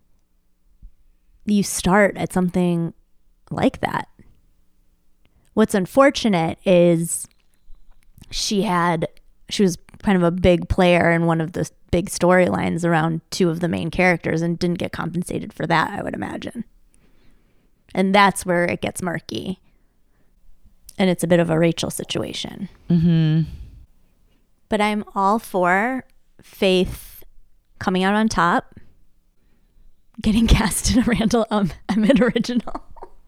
you start at something like that. What's unfortunate is she had, she was kind of a big player in one of the big storylines around two of the main characters and didn't get compensated for that, I would imagine. And that's where it gets murky. And it's a bit of a Rachel situation. Mm-hmm. But I'm all for Faith coming out on top, getting cast in a Randall um, Emmett original.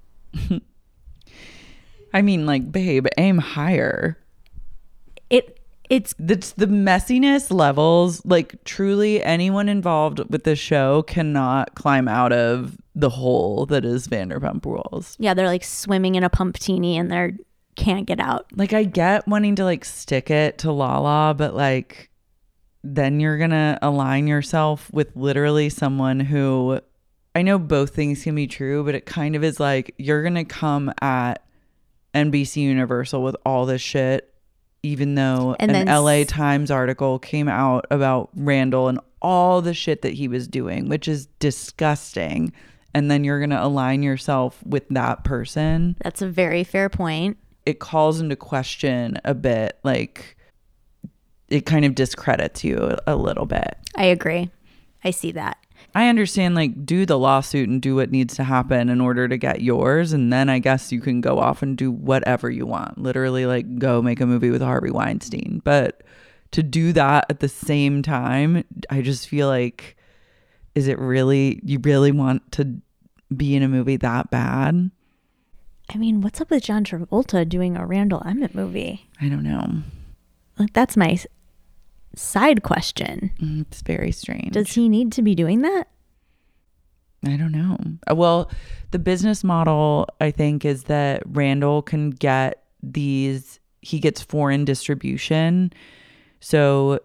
I mean, like, babe, aim higher. It it's it's the messiness levels. Like, truly, anyone involved with this show cannot climb out of the hole that is Vanderpump Rules. Yeah, they're like swimming in a pumptini and they can't get out. Like, I get wanting to like stick it to Lala, but like, then you're gonna align yourself with literally someone who I know both things can be true, but it kind of is like you're going to come at N B C Universal with all this shit, even though And an then L A s- Times article came out about Randall and all the shit that he was doing, which is disgusting. And then you're going to align yourself with that person. That's a very fair point. It calls into question a bit, like it kind of discredits you a, a little bit. I agree. I see that. I understand, like, do the lawsuit and do what needs to happen in order to get yours. And then I guess you can go off and do whatever you want. Literally, like, go make a movie with Harvey Weinstein. But to do that at the same time, I just feel like, is it really, you really want to be in a movie that bad? I mean, what's up with John Travolta doing a Randall Emmett movie? I don't know. Like, that's my s- side question. It's very strange. Does he need to be doing that? I don't know. Uh, Well, the business model, I think, is that Randall can get these, he gets foreign distribution. So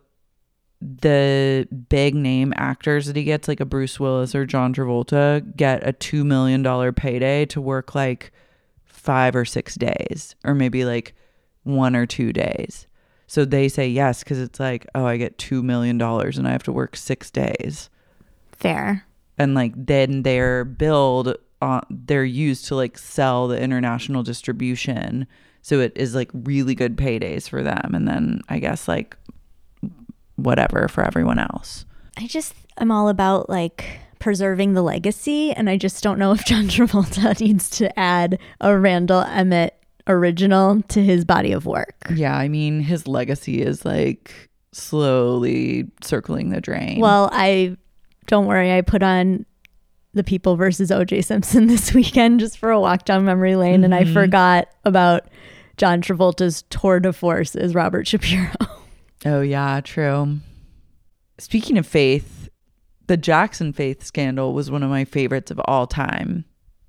the big name actors that he gets, like a Bruce Willis or John Travolta, get a two million dollars payday to work like five or six days, or maybe like one or two days. So they say yes because it's like, oh, I get two million dollars and I have to work six days. Fair. And like then they're billed on, they're used to like sell the international distribution. So it is like really good paydays for them. And then I guess like whatever for everyone else. I just, I'm all about like preserving the legacy. And I just don't know if John Travolta needs to add a Randall Emmett original to his body of work. Yeah. I mean, his legacy is like slowly circling the drain. Well, I, don't worry, I put on The People versus O J Simpson this weekend just for a walk down memory lane. Mm-hmm. And I forgot about John Travolta's tour de force as Robert Shapiro. Oh, yeah, true. Speaking of Faith, the Jackson Faith scandal was one of my favorites of all time.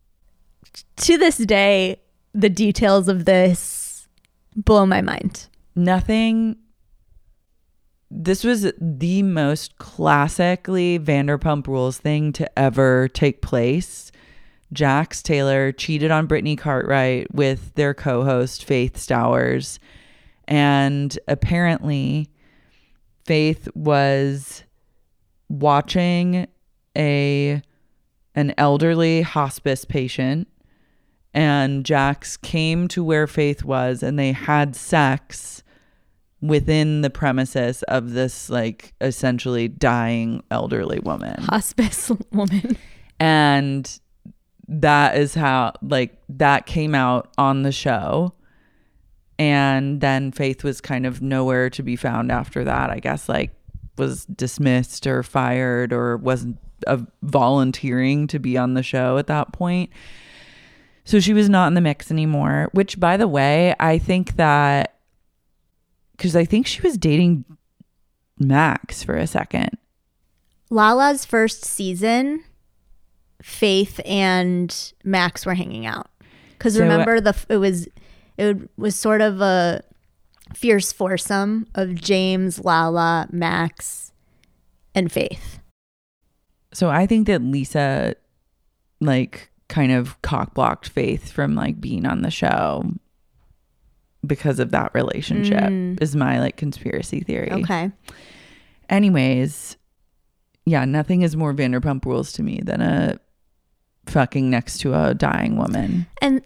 To this day, the details of this blow my mind. Nothing. This was the most classically Vanderpump Rules thing to ever take place. Jax Taylor cheated on Brittany Cartwright with their co-host Faith Stowers. And apparently Faith was watching a an elderly hospice patient, and Jax came to where Faith was and they had sex within the premises of this like essentially dying elderly woman. Hospice woman. And that is how like that came out on the show. And then Faith was kind of nowhere to be found after that. I guess like was dismissed or fired or wasn't uh, volunteering to be on the show at that point. So she was not in the mix anymore, which by the way, I think that because I think she was dating Max for a second. Lala's first season, Faith and Max were hanging out. Because So, remember, the it was it was sort of a fierce foursome of James, Lala, Max, and Faith. So I think that Lisa like kind of cock-blocked Faith from like being on the show because of that relationship mm. is my like conspiracy theory. Okay. Anyways, yeah, nothing is more Vanderpump Rules to me than a fucking next to a dying woman. And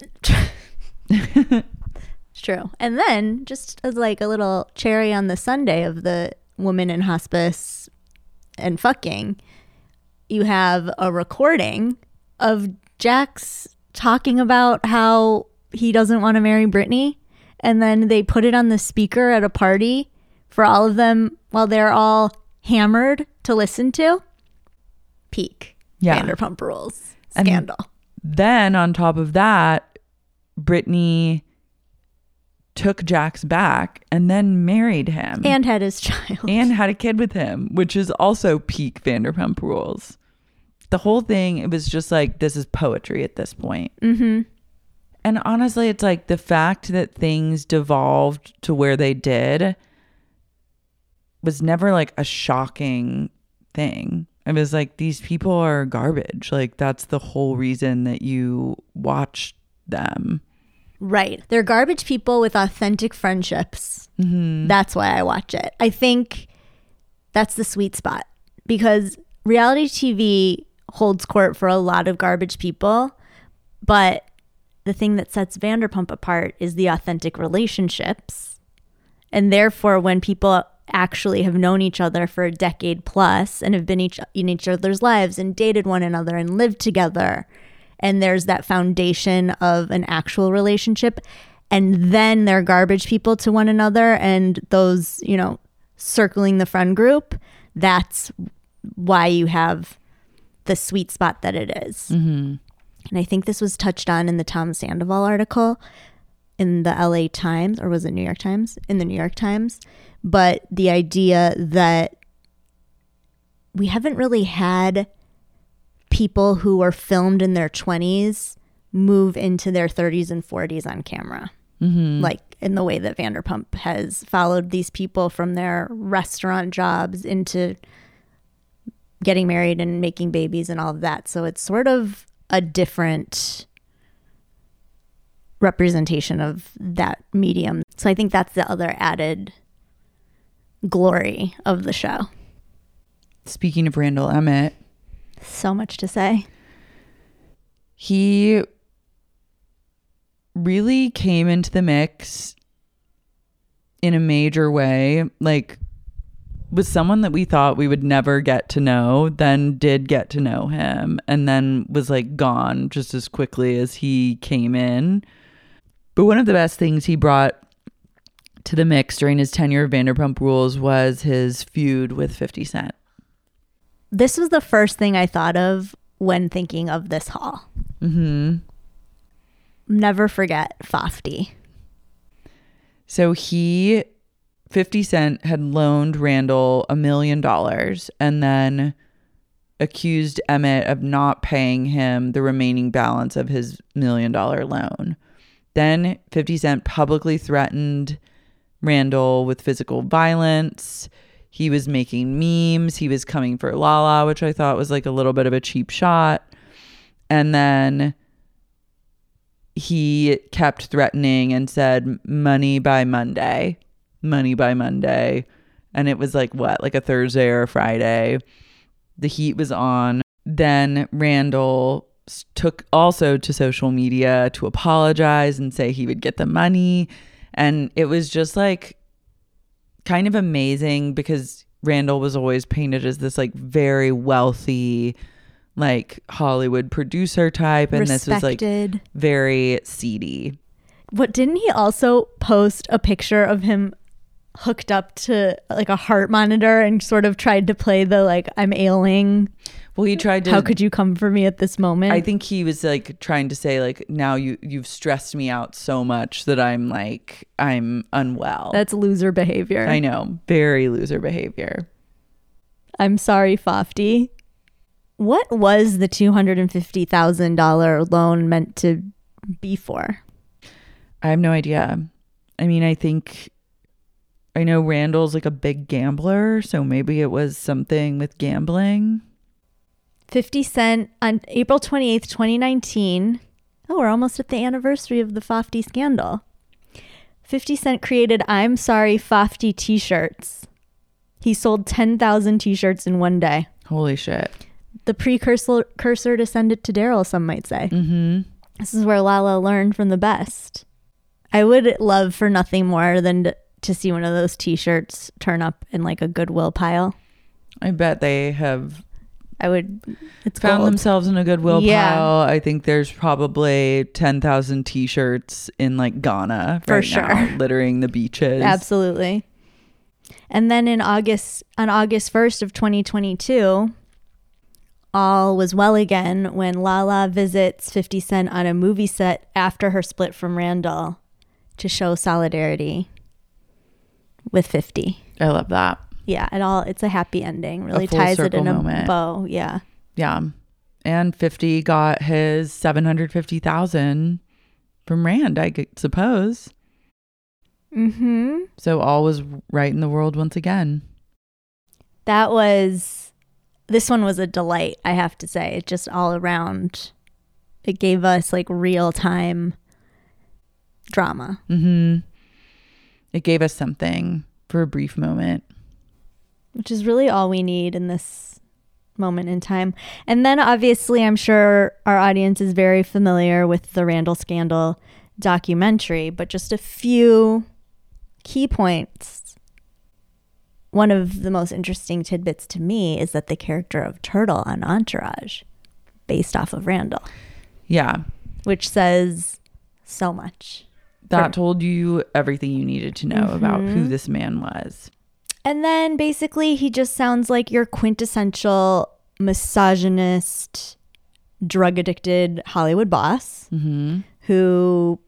it's true. And then just as like a little cherry on the sundae of the woman in hospice and fucking, you have a recording of Jax talking about how he doesn't want to marry Brittany. And then they put it on the speaker at a party for all of them while they're all hammered to listen to. Peak. Yeah. Vanderpump Rules scandal. And then on top of that, Brittany took Jax back and then married him. And had his child. And had a kid with him, which is also peak Vanderpump Rules. The whole thing, it was just like, this is poetry at this point. Mm-hmm. And honestly, it's like the fact that things devolved to where they did was never like a shocking thing. I was like, these people are garbage. Like, that's the whole reason that you watch them. Right. They're garbage people with authentic friendships. Mm-hmm. That's why I watch it. I think that's the sweet spot, because reality T V holds court for a lot of garbage people. But the thing that sets Vanderpump apart is the authentic relationships. And therefore, when people actually have known each other for a decade plus and have been each in each other's lives and dated one another and lived together, and there's that foundation of an actual relationship, and then they're garbage people to one another and those, you know, circling the friend group, that's why you have the sweet spot that it is. Mm-hmm. And I think this was touched on in the Tom Sandoval article in the L A Times, or was it New York Times? In the New York Times. But the idea that we haven't really had people who were filmed in their twenties move into their thirties and forties on camera. Mm-hmm. Like in the way that Vanderpump has followed these people from their restaurant jobs into getting married and making babies and all of that. So it's sort of a different representation of that medium. So I think that's the other added glory of the show. Speaking of Randall Emmett, so much to say. He really came into the mix in a major way. Like, was someone that we thought we would never get to know, then did get to know him, and then was like gone just as quickly as he came in. But one of the best things he brought to the mix during his tenure of Vanderpump Rules was his feud with fifty Cent. This was the first thing I thought of when thinking of this haul. Mm-hmm. Never forget Fofty. So he, fifty Cent had loaned Randall a million dollars and then accused Emmett of not paying him the remaining balance of his million dollar loan. Then fifty Cent publicly threatened Randall with physical violence. He was making memes. He was coming for Lala, which I thought was like a little bit of a cheap shot. And then he kept threatening and said, money by Monday, money by Monday. And it was like, what, like a Thursday or a Friday. The heat was on. Then Randall took also to social media to apologize and say he would get the money. And it was just like kind of amazing because Randall was always painted as this like very wealthy, like Hollywood producer type. And Respected. This was like very seedy. What, didn't he also post a picture of him hooked up to like a heart monitor and sort of tried to play the like, I'm ailing? Well, he tried to. How could you come for me at this moment? I think he was like trying to say like, now you you've stressed me out so much that I'm like I'm unwell. That's loser behavior. I know, very loser behavior. I'm sorry, Fofty. What was the two hundred fifty thousand dollars loan meant to be for? I have no idea. I mean, I think I know Randall's like a big gambler, so maybe it was something with gambling. fifty Cent on April twenty-eighth, twenty nineteen. Oh, we're almost at the anniversary of the Fofty scandal. fifty Cent created I'm Sorry Fofty t-shirts. He sold ten thousand t-shirts in one day. Holy shit. The precursor cursor to Send It to Daryl, some might say. Mm-hmm. This is where Lala learned from the best. I would love for nothing more than to, to see one of those t-shirts turn up in like a Goodwill pile. I bet they have I would, it's found gold. themselves in a Goodwill Yeah. pile. I think there's probably ten thousand t-shirts in like Ghana For right sure. now, littering the beaches. Absolutely. And then in August, on August first of twenty twenty-two, all was well again when Lala visits fifty Cent on a movie set after her split from Randall to show solidarity with fifty. I love that. Yeah, it all, it's a happy ending. Really full ties it circle in a moment. bow. Yeah. Yeah. And fifty got his seven hundred fifty thousand from Rand, I could suppose. Mm-hmm. So all was right in the world once again. That was this one was a delight, I have to say. It just all around, it gave us like real time drama. Mm-hmm. It gave us something for a brief moment. Which is really all we need in this moment in time. And then obviously I'm sure our audience is very familiar with the Randall Scandal documentary, but just a few key points. One of the most interesting tidbits to me is that the character of Turtle on Entourage, based off of Randall. Yeah. Which says so much. That For, told you everything you needed to know mm-hmm. about who this man was. And then basically he just sounds like your quintessential misogynist, drug-addicted Hollywood boss mm-hmm. who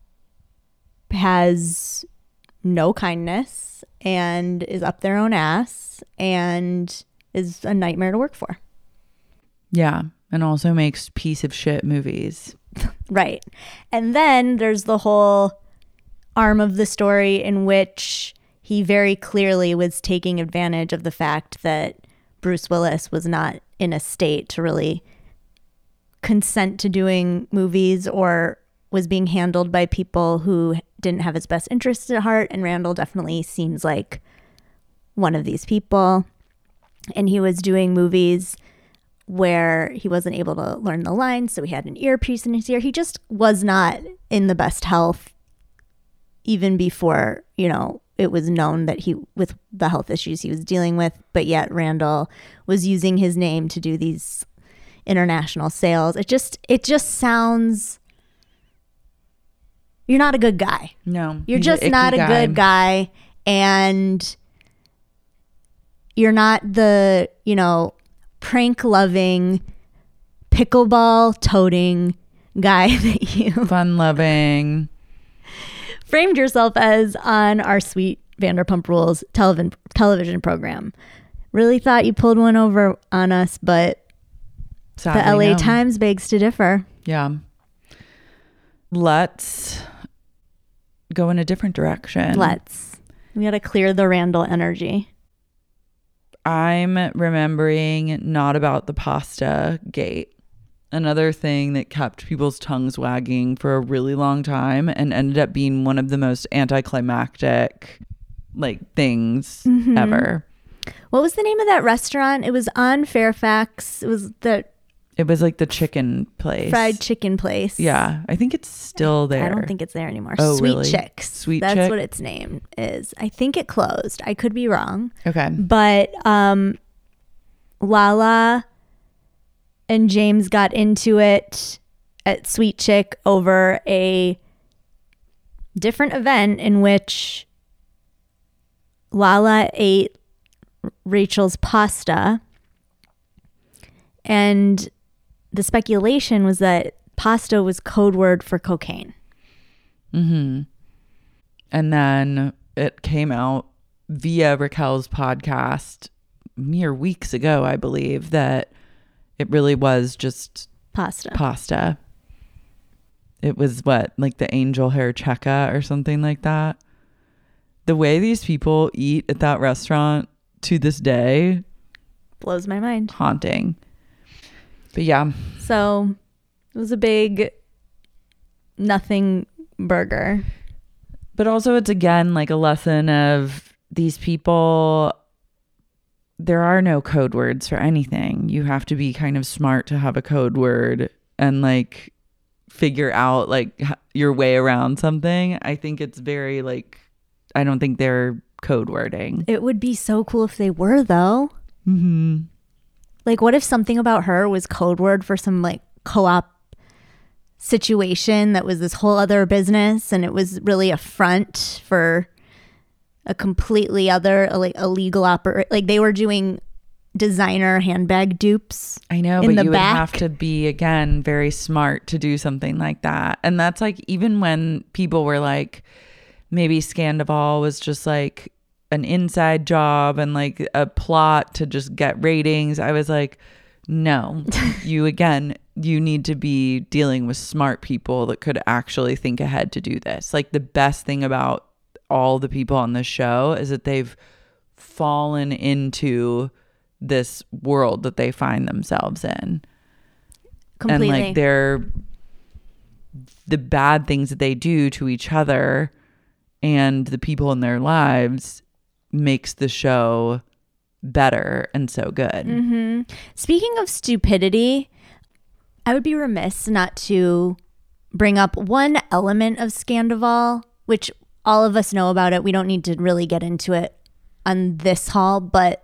has no kindness and is up their own ass and is a nightmare to work for. Yeah. And also makes piece of shit movies. Right. And then there's the whole arm of the story in which he very clearly was taking advantage of the fact that Bruce Willis was not in a state to really consent to doing movies or was being handled by people who didn't have his best interests at heart. And Randall definitely seems like one of these people. And he was doing movies where he wasn't able to learn the lines, so he had an earpiece in his ear. He just was not in the best health even before, you know, it was known that he, with the health issues he was dealing with, but yet Randall was using his name to do these international sales. It just, it just sounds, you're not a good guy. No. You're just not a guy. good guy, and you're not the, you know, prank loving, pickleball toting guy that you fun loving framed yourself as on our sweet Vanderpump Rules television television program. Really thought you pulled one over on us, but Sadly, the L A no. Times begs to differ. Yeah. Let's go in a different direction. Let's. We got to clear the Randall energy. I'm remembering Not About the Pasta Gate. Another thing that kept people's tongues wagging for a really long time and ended up being one of the most anticlimactic like things mm-hmm. ever. What was the name of that restaurant? It was on Fairfax. It was the It was like the chicken place. Fried chicken place. Yeah. I think it's still there. I don't think it's there anymore. Oh, Sweet really? Chicks. Sweet That's Chick? what its name is. I think it closed. I could be wrong. Okay. But um, Lala and James got into it at Sweet Chick over a different event in which Lala ate Rachel's pasta, and the speculation was that pasta was code word for cocaine. Mm-hmm. And then it came out via Raquel's podcast mere weeks ago, I believe, that it really was just pasta. Pasta. It was what, like the angel hair checka or something like that. The way these people eat at that restaurant to this day blows my mind. Haunting. But yeah. So it was a big nothing burger. But also it's again like a lesson of these people. There are no code words for anything. You have to be kind of smart to have a code word and like figure out like your way around something. I think it's very like, I don't think they're code wording. It would be so cool if they were though. Mm-hmm. Like what if something about her was code word for some like co-op situation that was this whole other business, and it was really a front for a completely other like illegal oper like they were doing designer handbag dupes. I know, in but the you back. would have to be again very smart to do something like that. And that's like even when people were like maybe Scandival was just like an inside job and like a plot to just get ratings, I was like, no, you again, you need to be dealing with smart people that could actually think ahead to do this. Like the best thing about all the people on this show is that they've fallen into this world that they find themselves in. Completely. And like they're the bad things that they do to each other and the people in their lives makes the show better and so good. Mm-hmm. Speaking of stupidity, I would be remiss not to bring up one element of Scandoval, which all of us know about it. We don't need to really get into it on this haul, but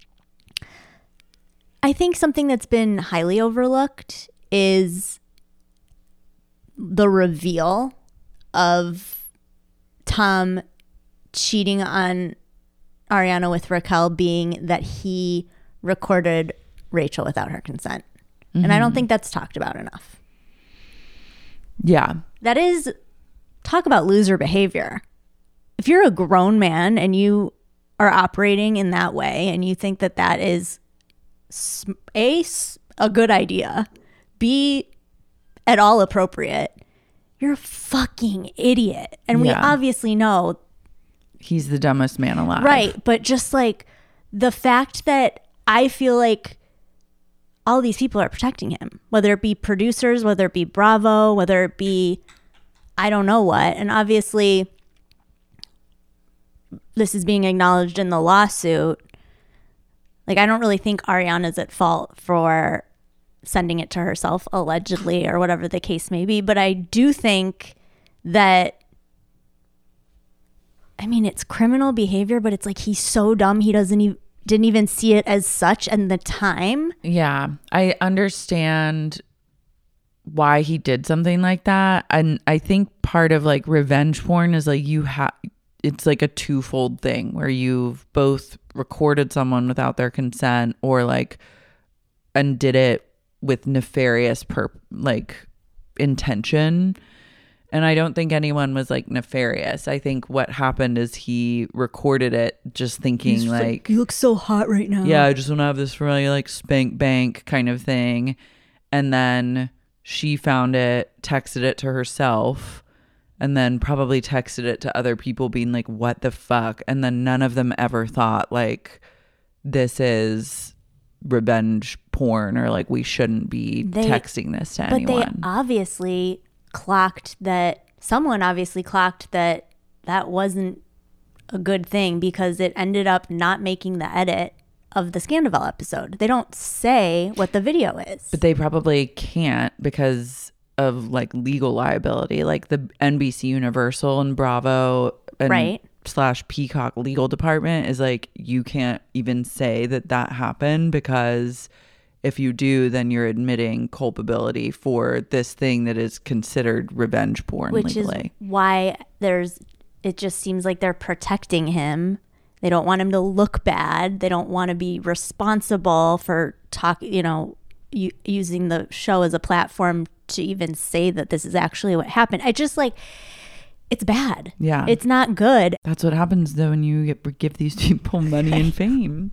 I think something that's been highly overlooked is the reveal of Tom cheating on Ariana with Raquel being that he recorded Rachel without her consent. Mm-hmm. And I don't think that's talked about enough. Yeah. That is, talk about loser behavior. If you're a grown man and you are operating in that way and you think that that is A, a good idea, B, at all appropriate, you're a fucking idiot. And yeah. we obviously know he's the dumbest man alive. Right. But just like the fact that I feel like all these people are protecting him, whether it be producers, whether it be Bravo, whether it be I don't know what. And obviously this is being acknowledged in the lawsuit. Like, I don't really think Ariana's at fault for sending it to herself, allegedly, or whatever the case may be. But I do think that, I mean, it's criminal behavior, but it's like he's so dumb he doesn't even didn't even see it as such in the time. Yeah, I understand why he did something like that. And I think part of like revenge porn is like you have, it's like a twofold thing where you've both recorded someone without their consent or like, and did it with nefarious per like intention. And I don't think anyone was like nefarious. I think what happened is he recorded it just thinking He's like, like, you look so hot right now. Yeah, I just want to have this really like spank bank kind of thing. And then she found it, texted it to herself, and then probably texted it to other people being like, what the fuck? And then none of them ever thought like, this is revenge porn or like we shouldn't be they, texting this to but anyone. But they obviously clocked that, someone obviously clocked that that wasn't a good thing because it ended up not making the edit of the Scandoval episode. They don't say what the video is. But they probably can't because of like legal liability. Like the N B C Universal and Bravo and right. slash Peacock legal department is like, you can't even say that that happened because if you do, then you're admitting culpability for this thing that is considered revenge porn Which legally. Is why there's, it just seems like they're protecting him. They don't want him to look bad. They don't want to be responsible for talk, you know, u- using the show as a platform to even say that this is actually what happened. I just like, it's bad. Yeah. It's not good. That's what happens though when you get, give these people money and fame.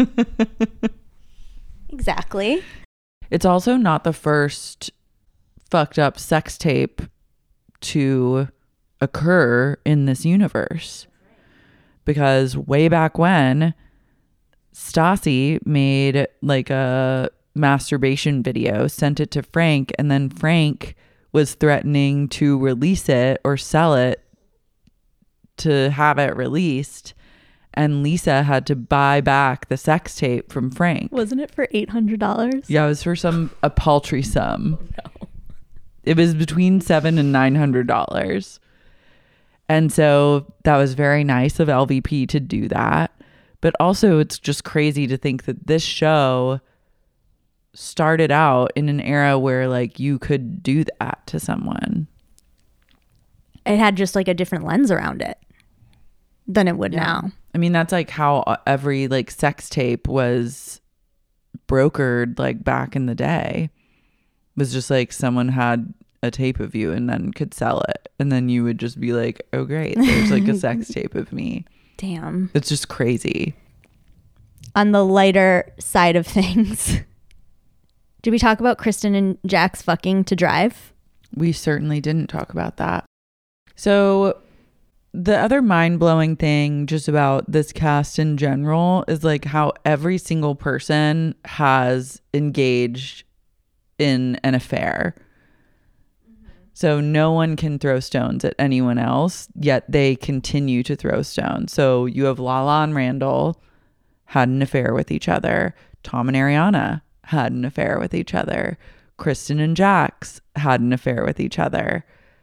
Exactly. It's also not the first fucked up sex tape to occur in this universe. Because way back when, Stassi made like a masturbation video, sent it to Frank, and then Frank was threatening to release it or sell it to have it released. And Lisa had to buy back the sex tape from Frank. Wasn't it for eight hundred dollars? Yeah, it was for some a paltry sum. No. It was between seven and nine hundred dollars. And so that was very nice of L V P to do that. But also it's just crazy to think that this show started out in an era where like you could do that to someone. It had just like a different lens around it than it would yeah. now. I mean, that's like how every like sex tape was brokered like back in the day. It was just like someone had a tape of you and then could sell it. And then you would just be like, oh, great. There's like a sex tape of me. Damn. It's just crazy. On the lighter side of things, did we talk about Kristen and Jax fucking to drive? We certainly didn't talk about that. So the other mind-blowing thing just about this cast in general is like how every single person has engaged in an affair. Mm-hmm. So no one can throw stones at anyone else, yet they continue to throw stones. So you have Lala and Randall had an affair with each other. Tom and Ariana had an affair with each other. Kristen and Jax had an affair with each other.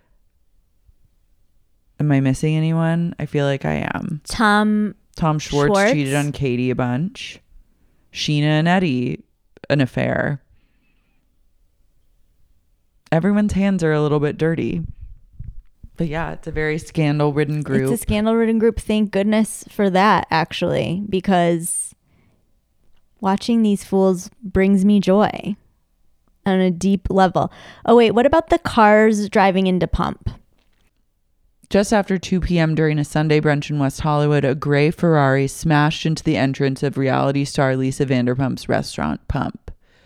Am I missing anyone? I feel like I am. Tom Tom Schwartz, Schwartz cheated on Katie a bunch. Sheena and Eddie, an affair. Everyone's hands are a little bit dirty. But yeah, it's a very scandal-ridden group. It's a scandal-ridden group. Thank goodness for that, actually, because watching these fools brings me joy on a deep level. Oh, wait, what about the cars driving into Pump? Just after two p.m. during a Sunday brunch in West Hollywood, a gray Ferrari smashed into the entrance of reality star Lisa Vanderpump's restaurant, Pump.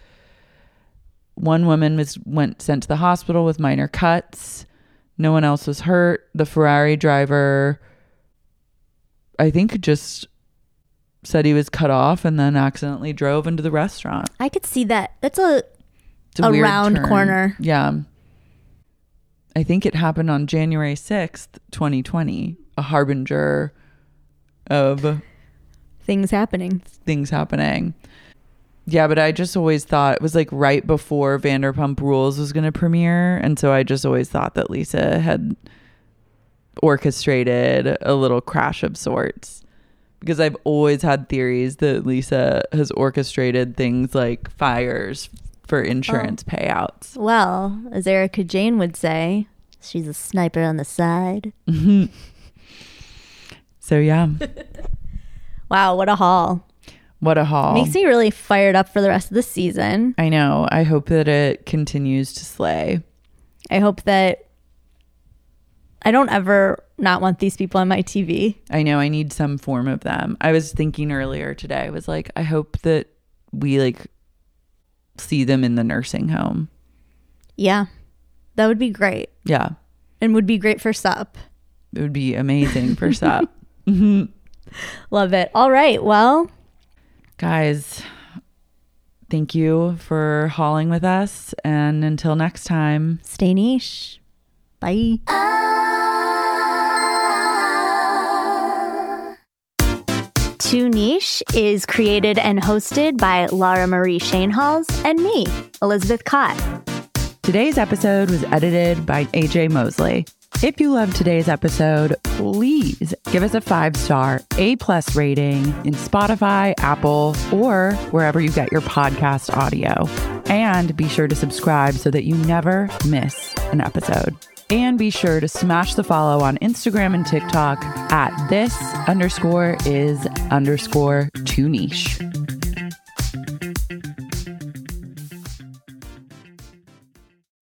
One woman was went sent to the hospital with minor cuts. No one else was hurt. The Ferrari driver, I think, just said he was cut off and then accidentally drove into the restaurant. I could see that. That's a, It's a, a weird round turn. corner. Yeah. I think it happened on January sixth, twenty twenty, a harbinger of Things happening. things happening. Yeah, but I just always thought it was like right before Vanderpump Rules was going to premiere. And so I just always thought that Lisa had orchestrated a little crash of sorts. Because I've always had theories that Lisa has orchestrated things like fires for insurance oh. payouts. Well, as Erica Jane would say, she's a sniper on the side. Mm-hmm. So yeah. Wow, what a haul. What a haul. Makes me really fired up for the rest of the season. I know. I hope that it continues to slay. I hope that I don't ever not want these people on my T V. I know. I need some form of them. I was thinking earlier today, I was like, I hope that we like see them in the nursing home. Yeah, that would be great. Yeah. And would be great for sup. It would be amazing for sup. Mm-hmm. Love it. All right. Well, guys, thank you for hauling with us. And until next time, stay niche. Bye. Too Niche is created and hosted by Laura Marie Schoenhals and me, Elizabeth Cott. Today's episode was edited by A J Mosley. If you loved today's episode, please give us a five-star A-plus rating in Spotify, Apple, or wherever you get your podcast audio. And be sure to subscribe so that you never miss an episode. And be sure to smash the follow on Instagram and TikTok at this underscore is underscore too niche.